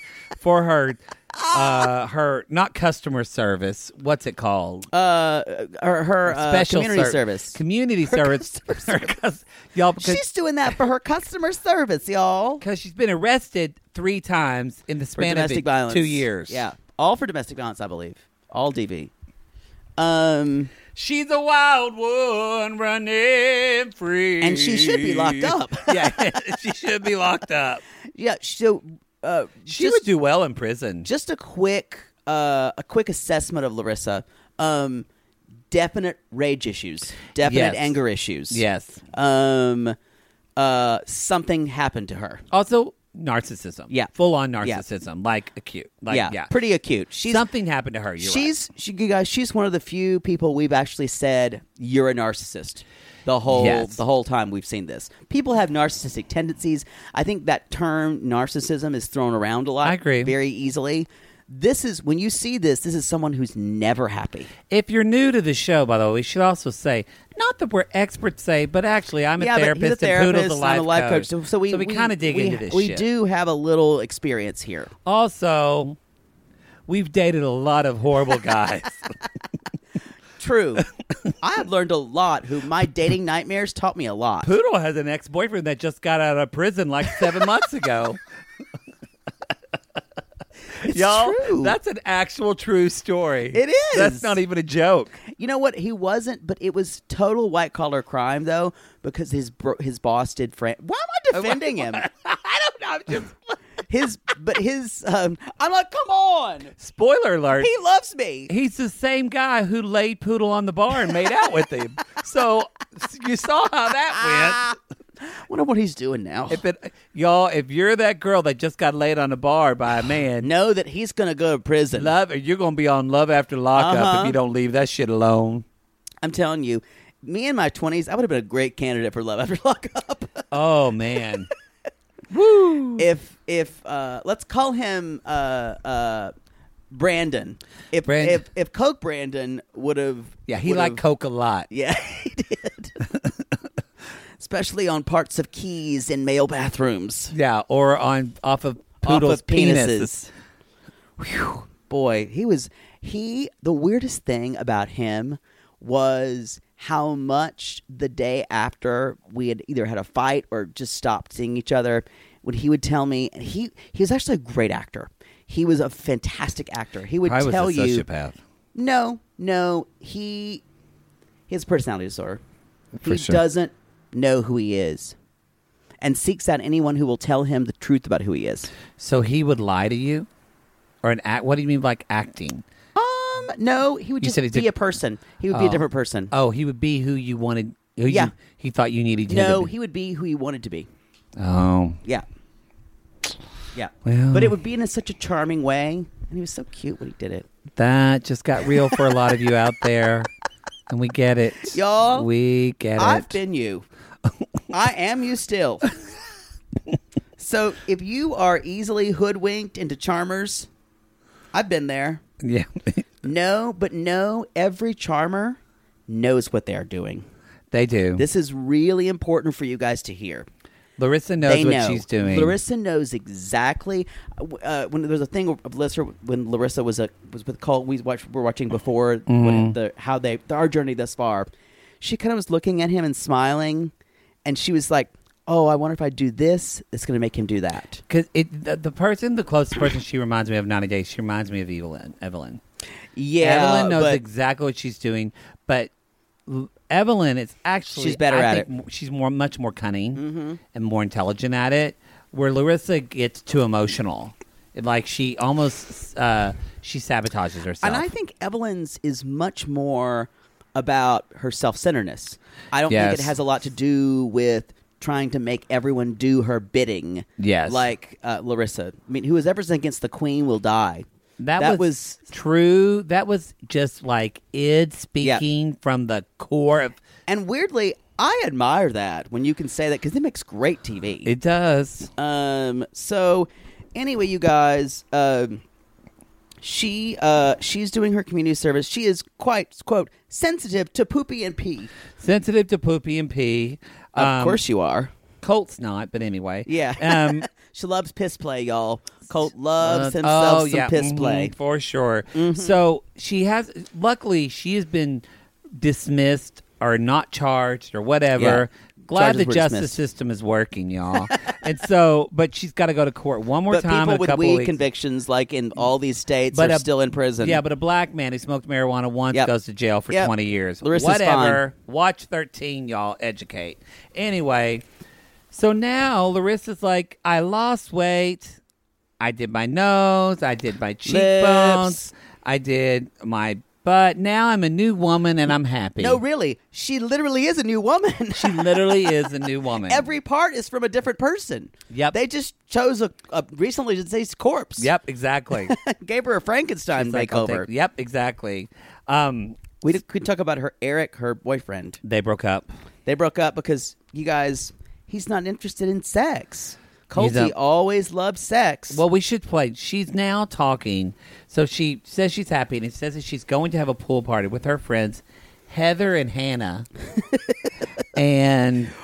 not customer service. What's it called? Her special community service. Community service. Y'all, because she's doing that for her customer service, y'all. Because she's been arrested 3 times in the span of violence. 2 years. Yeah, all for domestic violence, I believe. All DV. She's a wild one running free. And she should be locked up. Yeah, she should be locked up. Yeah, so she would do well in prison. Just a quick assessment of Larissa. Definite rage issues. Definite anger issues. Yes. Something happened to her. Also, narcissism. Yeah. Full on narcissism. Like acute. Pretty acute. Something happened to her. You guys, she's one of the few people we've actually said, you're a narcissist. The whole time we've seen this. People have narcissistic tendencies. I think that term narcissism is thrown around a lot. I agree. Very easily. This is, when you see this is someone who's never happy. If you're new to the show, by the way, we should also say, not that we're experts, but actually I'm a therapist and Poodle's a life coach. So we kind of dig into this We shit. do have a little experience here. Also, we've dated a lot of horrible guys. True. I have learned a lot. My dating nightmares taught me a lot. Poodle has an ex-boyfriend that just got out of prison like 7 months ago. It's Y'all, true. that's an actual true story. It is. That's not even a joke. You know what? He wasn't, but it was total white collar crime though, because his boss did. Why am I defending him? I don't know. I'm just... I'm like, come on. Spoiler alert. He loves me. He's the same guy who laid Poodle on the bar and made out with him. So you saw how that went. Wonder what he's doing now. If you're that girl that just got laid on the bar by a man, know that he's gonna go to prison. You're gonna be on Love After Lockup if you don't leave that shit alone. I'm telling you, me in my 20s, I would have been a great candidate for Love After Lockup. Oh man. Woo! If let's call him Brandon. If Coke Brandon would have, he liked Coke a lot. Yeah, he did. Especially on parts of keys in male bathrooms. Yeah, or off of Poodle's penises. Whew. Boy, the weirdest thing about him was how much the day after we had either had a fight or just stopped seeing each other, when he would tell me, and he was actually a great actor. He was a fantastic actor. He would tell you, sociopath. No, he has a personality disorder. For he sure. doesn't know who he is and seeks out anyone who will tell him the truth about who he is. So he would lie to you? Or what do you mean by acting? No, he would just be a person. He would be a different person. Oh, he would be who you wanted. He thought you needed him to No, be. he would be who he wanted to be. Oh. Yeah. Yeah. Well. But it would be in such a charming way. And he was so cute when he did it. That just got real for a lot of you out there. And we get it. Y'all. We get it. I've been you. I am you still. So if you are easily hoodwinked into charmers, I've been there. Yeah. No, every charmer knows what they're doing. They do. This is really important for you guys to hear. Larissa knows what she's doing. Larissa knows exactly. When there was a thing of Larissa, when Larissa was with Colt, we were watching before our journey thus far. She kind of was looking at him and smiling, and she was like, "Oh, I wonder if I do this, it's going to make him do that." Because the closest person she reminds me of 90 Days, she reminds me of Evelyn. Yeah, Evelyn knows exactly what she's doing, but Evelyn is actually she's better at it. She's much more cunning and more intelligent at it. Where Larissa gets too emotional, she almost she sabotages herself. And I think Evelyn's is much more about her self-centeredness. I don't think it has a lot to do with trying to make everyone do her bidding. Yes, like Larissa. I mean, whoever's against the queen will die. That was true. That was just like Id speaking from the core of. And weirdly, I admire that when you can say that because it makes great TV. It does. So, anyway, you guys, she's doing her community service. She is quite, quote, sensitive to poopy and pee. Sensitive to poopy and pee. Of course you are. Colt's not, but anyway. Yeah. She loves piss play, y'all. Colt loves himself some piss play. For sure. So luckily, she has been dismissed or not charged or whatever. Yeah. Glad the justice system is working, y'all. And so, but she's got to go to court one more time in a couple people with weed weeks. convictions, like in all these states, are still in prison. Yeah, but a black man who smoked marijuana once goes to jail for 20 years. Larissa's whatever. fine. Watch 13, y'all. Educate. Anyway, so now Larissa's like, I lost weight. I did my nose. I did my cheekbones. I did my butt. Now I'm a new woman and I'm happy. No, really. She literally is a new woman. She literally is a new woman. Every part is from a different person. Yep. They just chose a recently deceased corpse. Yep, exactly. Gave her a Frankenstein makeover. Yep, exactly. We could talk about Eric, her boyfriend. They broke up. They broke up because, you guys, he's not interested in sex. Colty always loved sex. Well, we should play. She's now talking. So she says she's happy, and it says that she's going to have a pool party with her friends, Heather and Hannah. And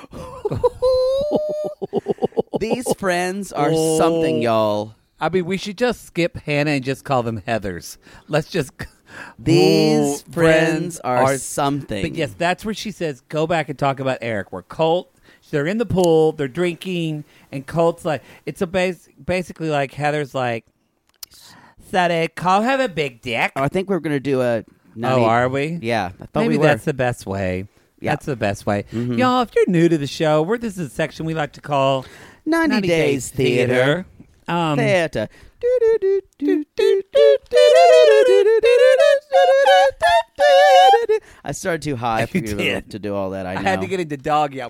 these friends are something, y'all. I mean, we should just skip Hannah and just call them Heathers. Let's just These Ooh, friends are something. But yes, that's where she says, go back and talk about Eric. Where Colt, they're in the pool, they're drinking, and Colt's like, it's a basically like Heather's like, so did Colt have a big dick? I think we're going to do a... are we? Yeah, I thought Maybe we were. that's the best way. Yeah. That's the best way. Y'all, if you're new to the show, this is a section we like to call 90 Days Theater. Theater. I started too high for you to do all that. I know. I had to get into dog yell.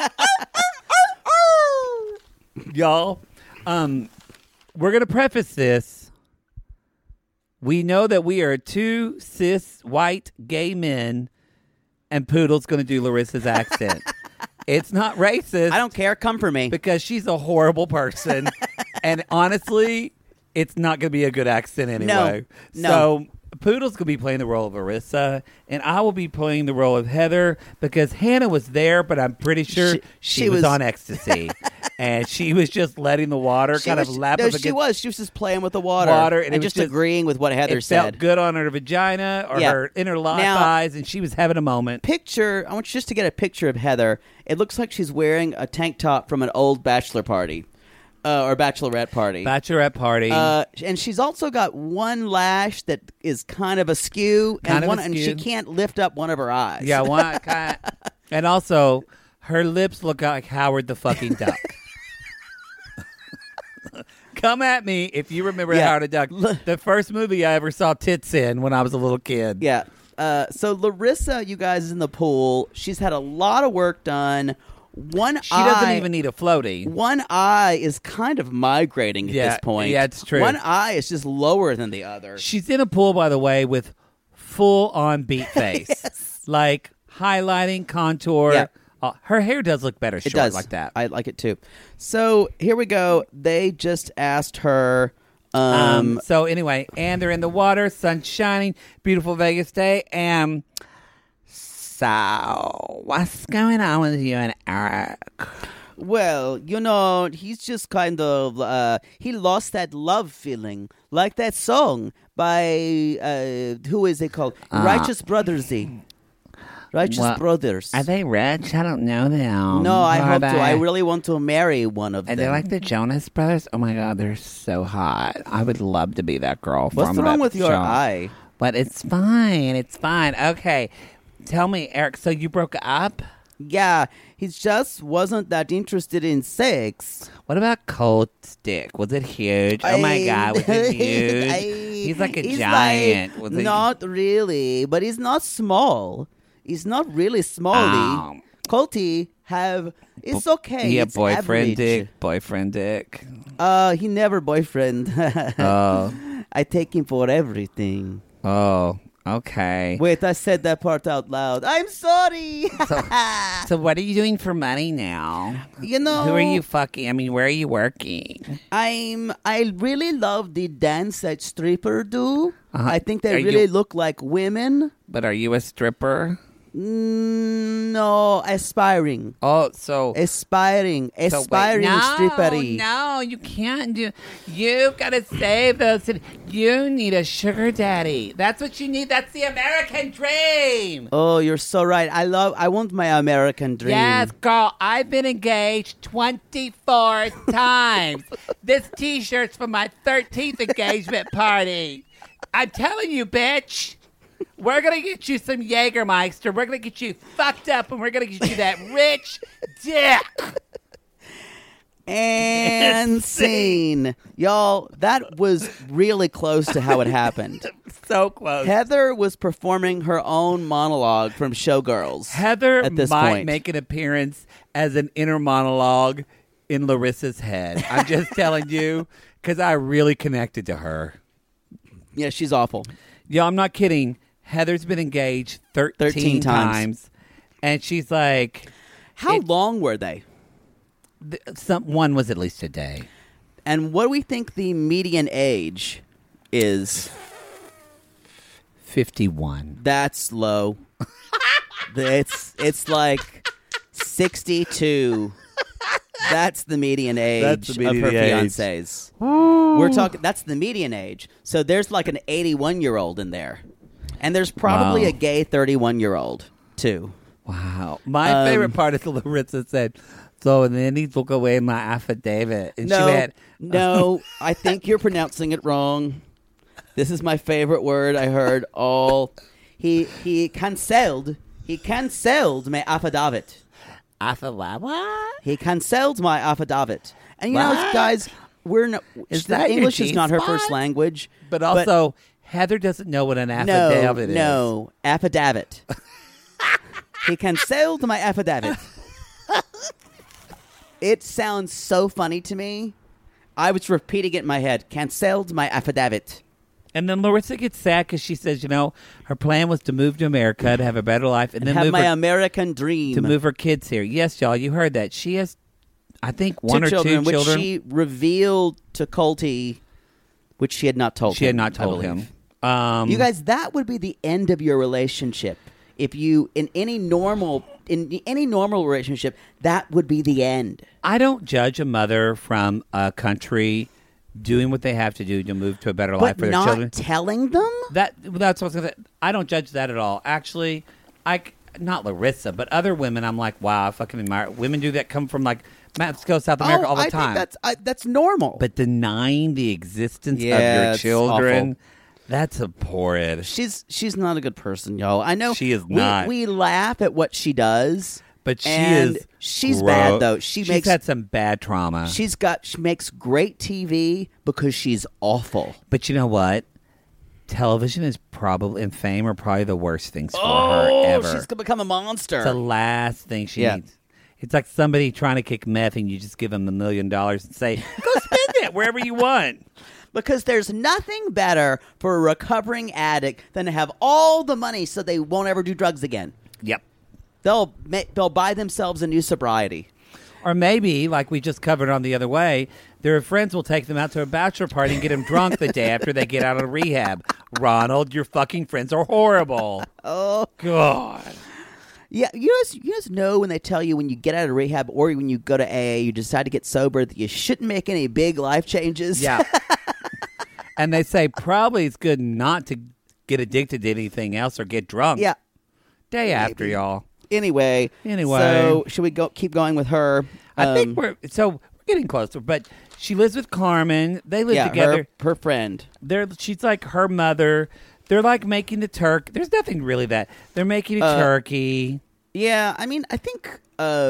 Y'all, we're going to preface this. We know that we are two cis white gay men, and Poodle's going to do Larissa's accent. It's not racist. I don't care. Come for me. Because she's a horrible person. And honestly, it's not going to be a good accent anyway. No. So Poodle's going to be playing the role of Larissa, and I will be playing the role of Heather because Hannah was there, but I'm pretty sure she was on ecstasy. And she was just letting the water lap up against... She was just playing with the water and it just was agreeing with what Heather said. It felt good on her vagina or her interlocked eyes, and she was having a moment. I want you just to get a picture of Heather. It looks like she's wearing a tank top from an old bachelor party. Or bachelorette party. Bachelorette party. And she's also got one lash that is kind of askew. And she can't lift up one of her eyes. Yeah, and also, her lips look like Howard the fucking Duck. Come at me if you remember Howard the Duck. The first movie I ever saw tits in when I was a little kid. Yeah. So Larissa, you guys, is in the pool. She's had a lot of work done. She doesn't even need a floaty. One eye is kind of migrating at this point. Yeah, it's true. One eye is just lower than the other. She's in a pool, by the way, with full-on beat face. Yes. Like highlighting, contour. Yeah. Her hair does look better short does. like that. I like it too. So here we go. They just asked her... So anyway, and they're in the water, sun's shining, beautiful Vegas day, and... So, what's going on with you and Eric? Well, he's just kind of, he lost that love feeling, like that song by, who is it called? Righteous Brothersy. Righteous Brothers. Are they rich? I don't know them. No, I hope to. I really want to marry one of them. Are they like the Jonas Brothers? Oh my God, they're so hot. I would love to be that girl from What's wrong with your eye? But it's fine. It's fine. Okay. Tell me, Eric, so you broke up? Yeah, he just wasn't that interested in sex. What about Colt's dick? Was it huge? Oh my God, was it huge? He's like a giant. Like, not really, but he's not small. He's not really small. Colty it's okay. Yeah, it's boyfriend average. Boyfriend dick. He never boyfriend. Oh. I take him for everything. Oh. Okay. Wait, I said that part out loud. I'm sorry. So what are you doing for money now? Who are you fucking? I mean, where are you working? I really love the dance that stripper do. I think they really look like women. But are you a stripper? No, aspiring. Oh, so aspiring strippery. No, you can't do. You've got to save those. You need a sugar daddy. That's what you need. That's the American dream. Oh, you're so right. I want my American dream. Yes, girl. I've been engaged 24 times. This T-shirt's for my 13th engagement party. I'm telling you, bitch. We're going to get you some Jägermeister. We're going to get you fucked up, and we're going to get you that rich dick. And scene. Y'all, that was really close to how it happened. So close. Heather was performing her own monologue from Showgirls. Heather at this might point. make an appearance as an inner monologue in Larissa's head. I'm just telling you, because I really connected to her. Yeah, she's awful. Yo, I'm not kidding. Heather's been engaged 13 times. And she's like... How long were they? One was at least a day. And what do we think the median age is? 51. That's low. It's like 62. That's the median age of her fiancés. We're talking. That's the median age. So there's like an 81-year-old in there. And there's probably Wow. a gay 31-year-old, too. Wow. My favorite part is Larissa said, so then he took away my affidavit. And she went, No, I think you're pronouncing it wrong. This is my favorite word I heard all. He cancelled my affidavit. what? He cancelled my affidavit. And you know, guys, we're not. Is that your English is not her G-spot? first language. But also, Heather doesn't know what an affidavit is. No, affidavit. He cancelled my affidavit. It sounds so funny to me. I was repeating it in my head. Cancelled my affidavit. And then Larissa gets sad because she says, her plan was to move to America to have a better life and then have move my her, American dream. to move her kids here. Yes, y'all, you heard that. She has, I think, one or children, two children. which she revealed to Colty, which she had not told him. She had not I told believe. him. You guys, that would be the end of your relationship. If you in any normal relationship, that would be the end. I don't judge a mother from a country doing what they have to do to move to a better life But for their not children. telling them? That's what I was going to say. I don't judge that at all. Actually, not Larissa, but other women, I'm like, wow, I fucking admire. Women do that, come from like Mexico, South America all the time. I think that's normal. But denying the existence of Yeah, your it's children, awful. that's abhorrent. She's not a good person, y'all. I know She is not. We laugh at what she does, But she's bad though. She's had some bad trauma. She makes great TV because she's awful. But you know what? Television is probably, and fame are probably the worst things for her ever. She's gonna become a monster. It's the last thing she needs. It's like somebody trying to kick meth and you just give them $1 million and say, go spend it wherever you want. Because there's nothing better for a recovering addict than to have all the money so they won't ever do drugs again. Yep. They'll buy themselves a new sobriety. Or maybe, like we just covered on the other way, their friends will take them out to a bachelor party and get them drunk the day after they get out of rehab. Ronald, your fucking friends are horrible. Oh, God. Yeah, you guys know when they tell you when you get out of rehab or when you go to AA, you decide to get sober, that you shouldn't make any big life changes. Yeah. And they say probably it's good not to get addicted to anything else or get drunk. Yeah. Day after, y'all. Anyway. So should we keep going with her? I think we're getting closer, but she lives with Carmen. They live together. Her friend. She's like her mother. They're like making the turkey. There's nothing really that they're making a turkey. Yeah, I mean, I think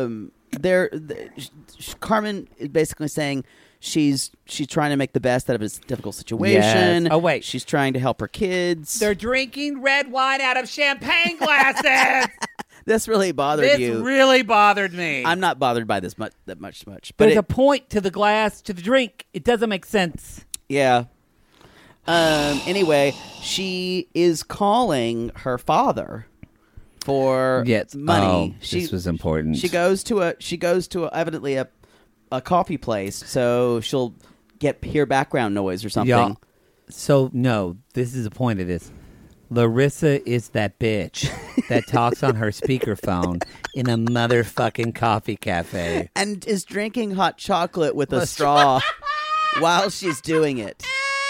Carmen is basically saying she's trying to make the best out of this difficult situation. Yes. Oh wait, she's trying to help her kids. They're drinking red wine out of champagne glasses. This really bothered you. This really bothered me. I'm not bothered by this much. But there's a point to the glass, to the drink. It doesn't make sense. Yeah. Anyway, she is calling her father for money. This was important. She goes to evidently a coffee place, so she'll hear background noise or something. Yeah. So no, this is the point of this. Larissa is that bitch that talks on her speakerphone in a motherfucking coffee cafe. And is drinking hot chocolate with a straw while she's doing it.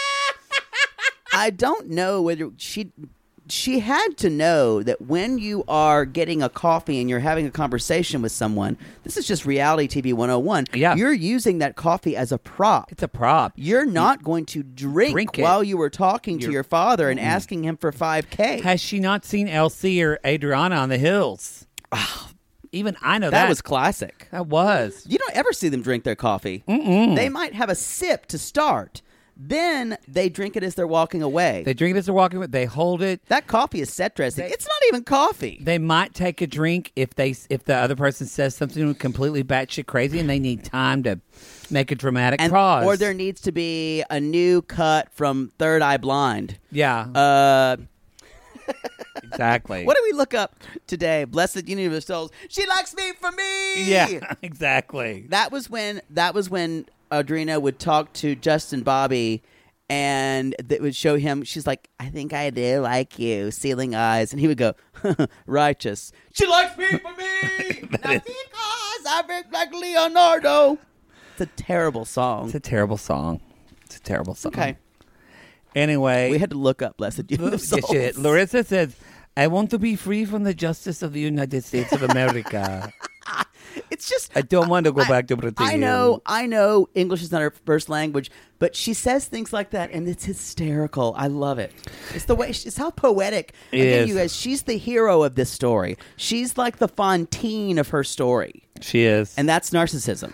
I don't know whether she had to know that when you are getting a coffee and you're having a conversation with someone, this is just reality TV 101. Yeah. You're using that coffee as a prop. It's a prop. You're not going to drink it while you were talking to your father and asking him for $5,000. Has she not seen Elsie or Adriana on the hills? Even I know that. That was classic. That was. You don't ever see them drink their coffee. They might have a sip to start. Then they drink it as they're walking away. They drink it as they're walking away. They hold it. That coffee is set dressing. It's not even coffee. They might take a drink if the other person says something completely batshit crazy and they need time to make a dramatic pause. Or there needs to be a new cut from Third Eye Blind. Yeah. Exactly. What did we look up today? Blessed Union of Souls. She likes me for me. Yeah, exactly. That was when Audrina would talk to Justin Bobby, and that would show him, she's like, I think I do like you, sealing eyes. And he would go, righteous. She likes me for me. Not because I look like Leonardo. It's a terrible song. It's a terrible song. Okay. Anyway. We had to look up Blessed Union of Souls. Yes, Larissa says, I want to be free from the justice of the United States of America. It's just I don't want to go back to Brazil. I know English is not her first language, but she says things like that, and it's hysterical. I love it. It's the way, it's how poetic. Again, you guys, she's the hero of this story. She's like the Fontaine of her story. She is. And that's narcissism.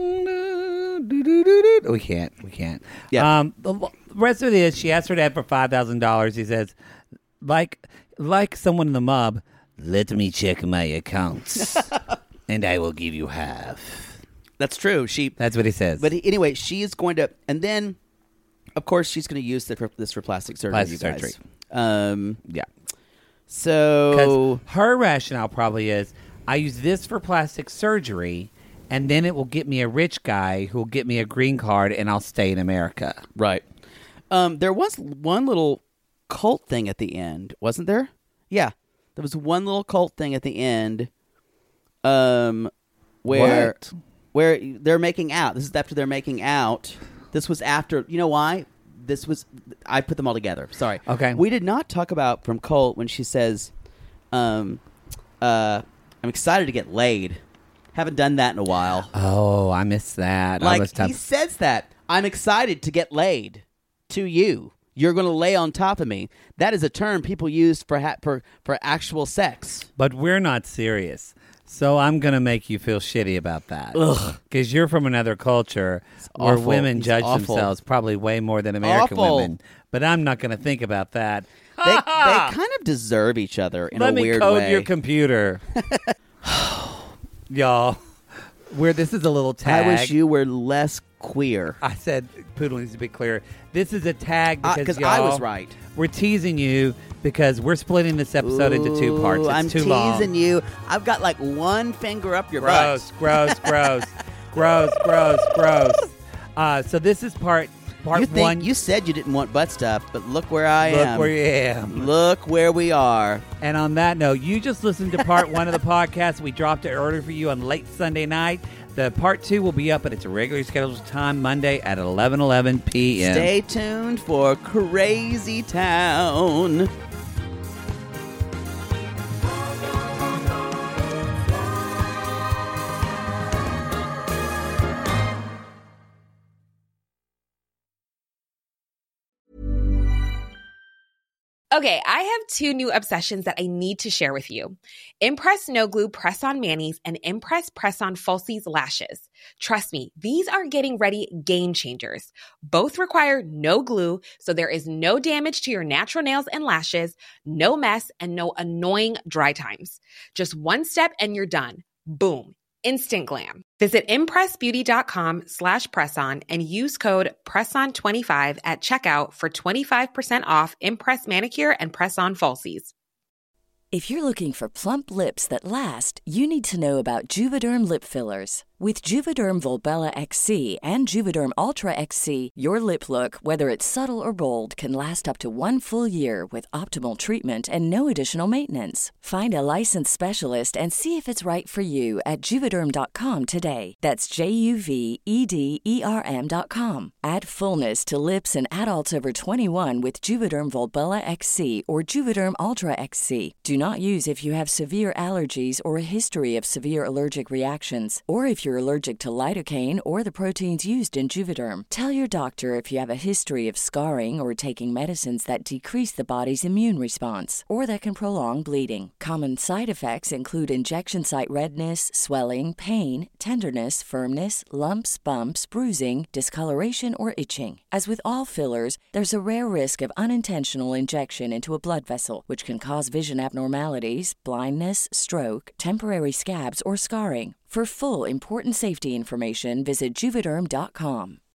We can't. Yeah. The rest of this, she asked her dad for $5,000. He says, like someone in the mob, let me check my accounts, and I will give you half. That's true. That's what he says. But anyway, she is going to, and then, of course, she's going to use this for plastic surgery. Plastic you guys. surgery. Yeah. So her rationale probably is, I use this for plastic surgery, and then it will get me a rich guy who will get me a green card, and I'll stay in America. Right. There was one little cult thing at the end, wasn't there? Yeah. There was one little cult thing at the end where they're making out. This is after they're making out. This was after, you know why? I put them all together. Sorry. Okay. We did not talk about from Colt when she says, I'm excited to get laid. Haven't done that in a while. Oh, I missed that. He says that. I'm excited to get laid to you. You're going to lay on top of me. That is a term people use for actual sex. But we're not serious. So I'm going to make you feel shitty about that. Because you're from another culture where women judge themselves probably way more than American women. But I'm not going to think about that. They kind of deserve each other in a weird way. Let me code your computer. Y'all, this is a little tag. I wish you were less queer. I said Poodle needs to be clear. This is a tag because I was right. We're teasing you because we're splitting this episode into 2 parts. It's I'm too long. teasing you. I've got like one finger up your butt. Gross. So this is part one. You said you didn't want butt stuff, but look where I am. Look where you am. Look where we are. And on that note, you just listened to part 1 of the podcast. We dropped it early for you on late Sunday night. The part 2 will be up at its regularly scheduled time Monday at 11:11 p.m. Stay tuned for Crazy Town. Okay, I have 2 new obsessions that I need to share with you. Impress No Glue Press-On Manis and Impress Press-On Falsies Lashes. Trust me, these are getting ready game changers. Both require no glue, so there is no damage to your natural nails and lashes, no mess, and no annoying dry times. Just one step and you're done. Boom. Instant glam. Visit impressbeauty.com/presson and use code PRESSON25 at checkout for 25% off Impress Manicure and Press-On Falsies. If you're looking for plump lips that last, you need to know about Juvederm lip fillers. With Juvederm Volbella XC and Juvederm Ultra XC, your lip look, whether it's subtle or bold, can last up to 1 full year with optimal treatment and no additional maintenance. Find a licensed specialist and see if it's right for you at Juvederm.com today. That's JUVEDERM.com. Add fullness to lips in adults over 21 with Juvederm Volbella XC or Juvederm Ultra XC. Do not use if you have severe allergies or a history of severe allergic reactions, or if you're allergic to lidocaine or the proteins used in Juvederm. Tell your doctor if you have a history of scarring or taking medicines that decrease the body's immune response or that can prolong bleeding. Common side effects include injection site redness, swelling, pain, tenderness, firmness, lumps, bumps, bruising, discoloration, or itching. As with all fillers, there's a rare risk of unintentional injection into a blood vessel, which can cause vision abnormalities, blindness, stroke, temporary scabs, or scarring. For full, important safety information, visit Juvederm.com.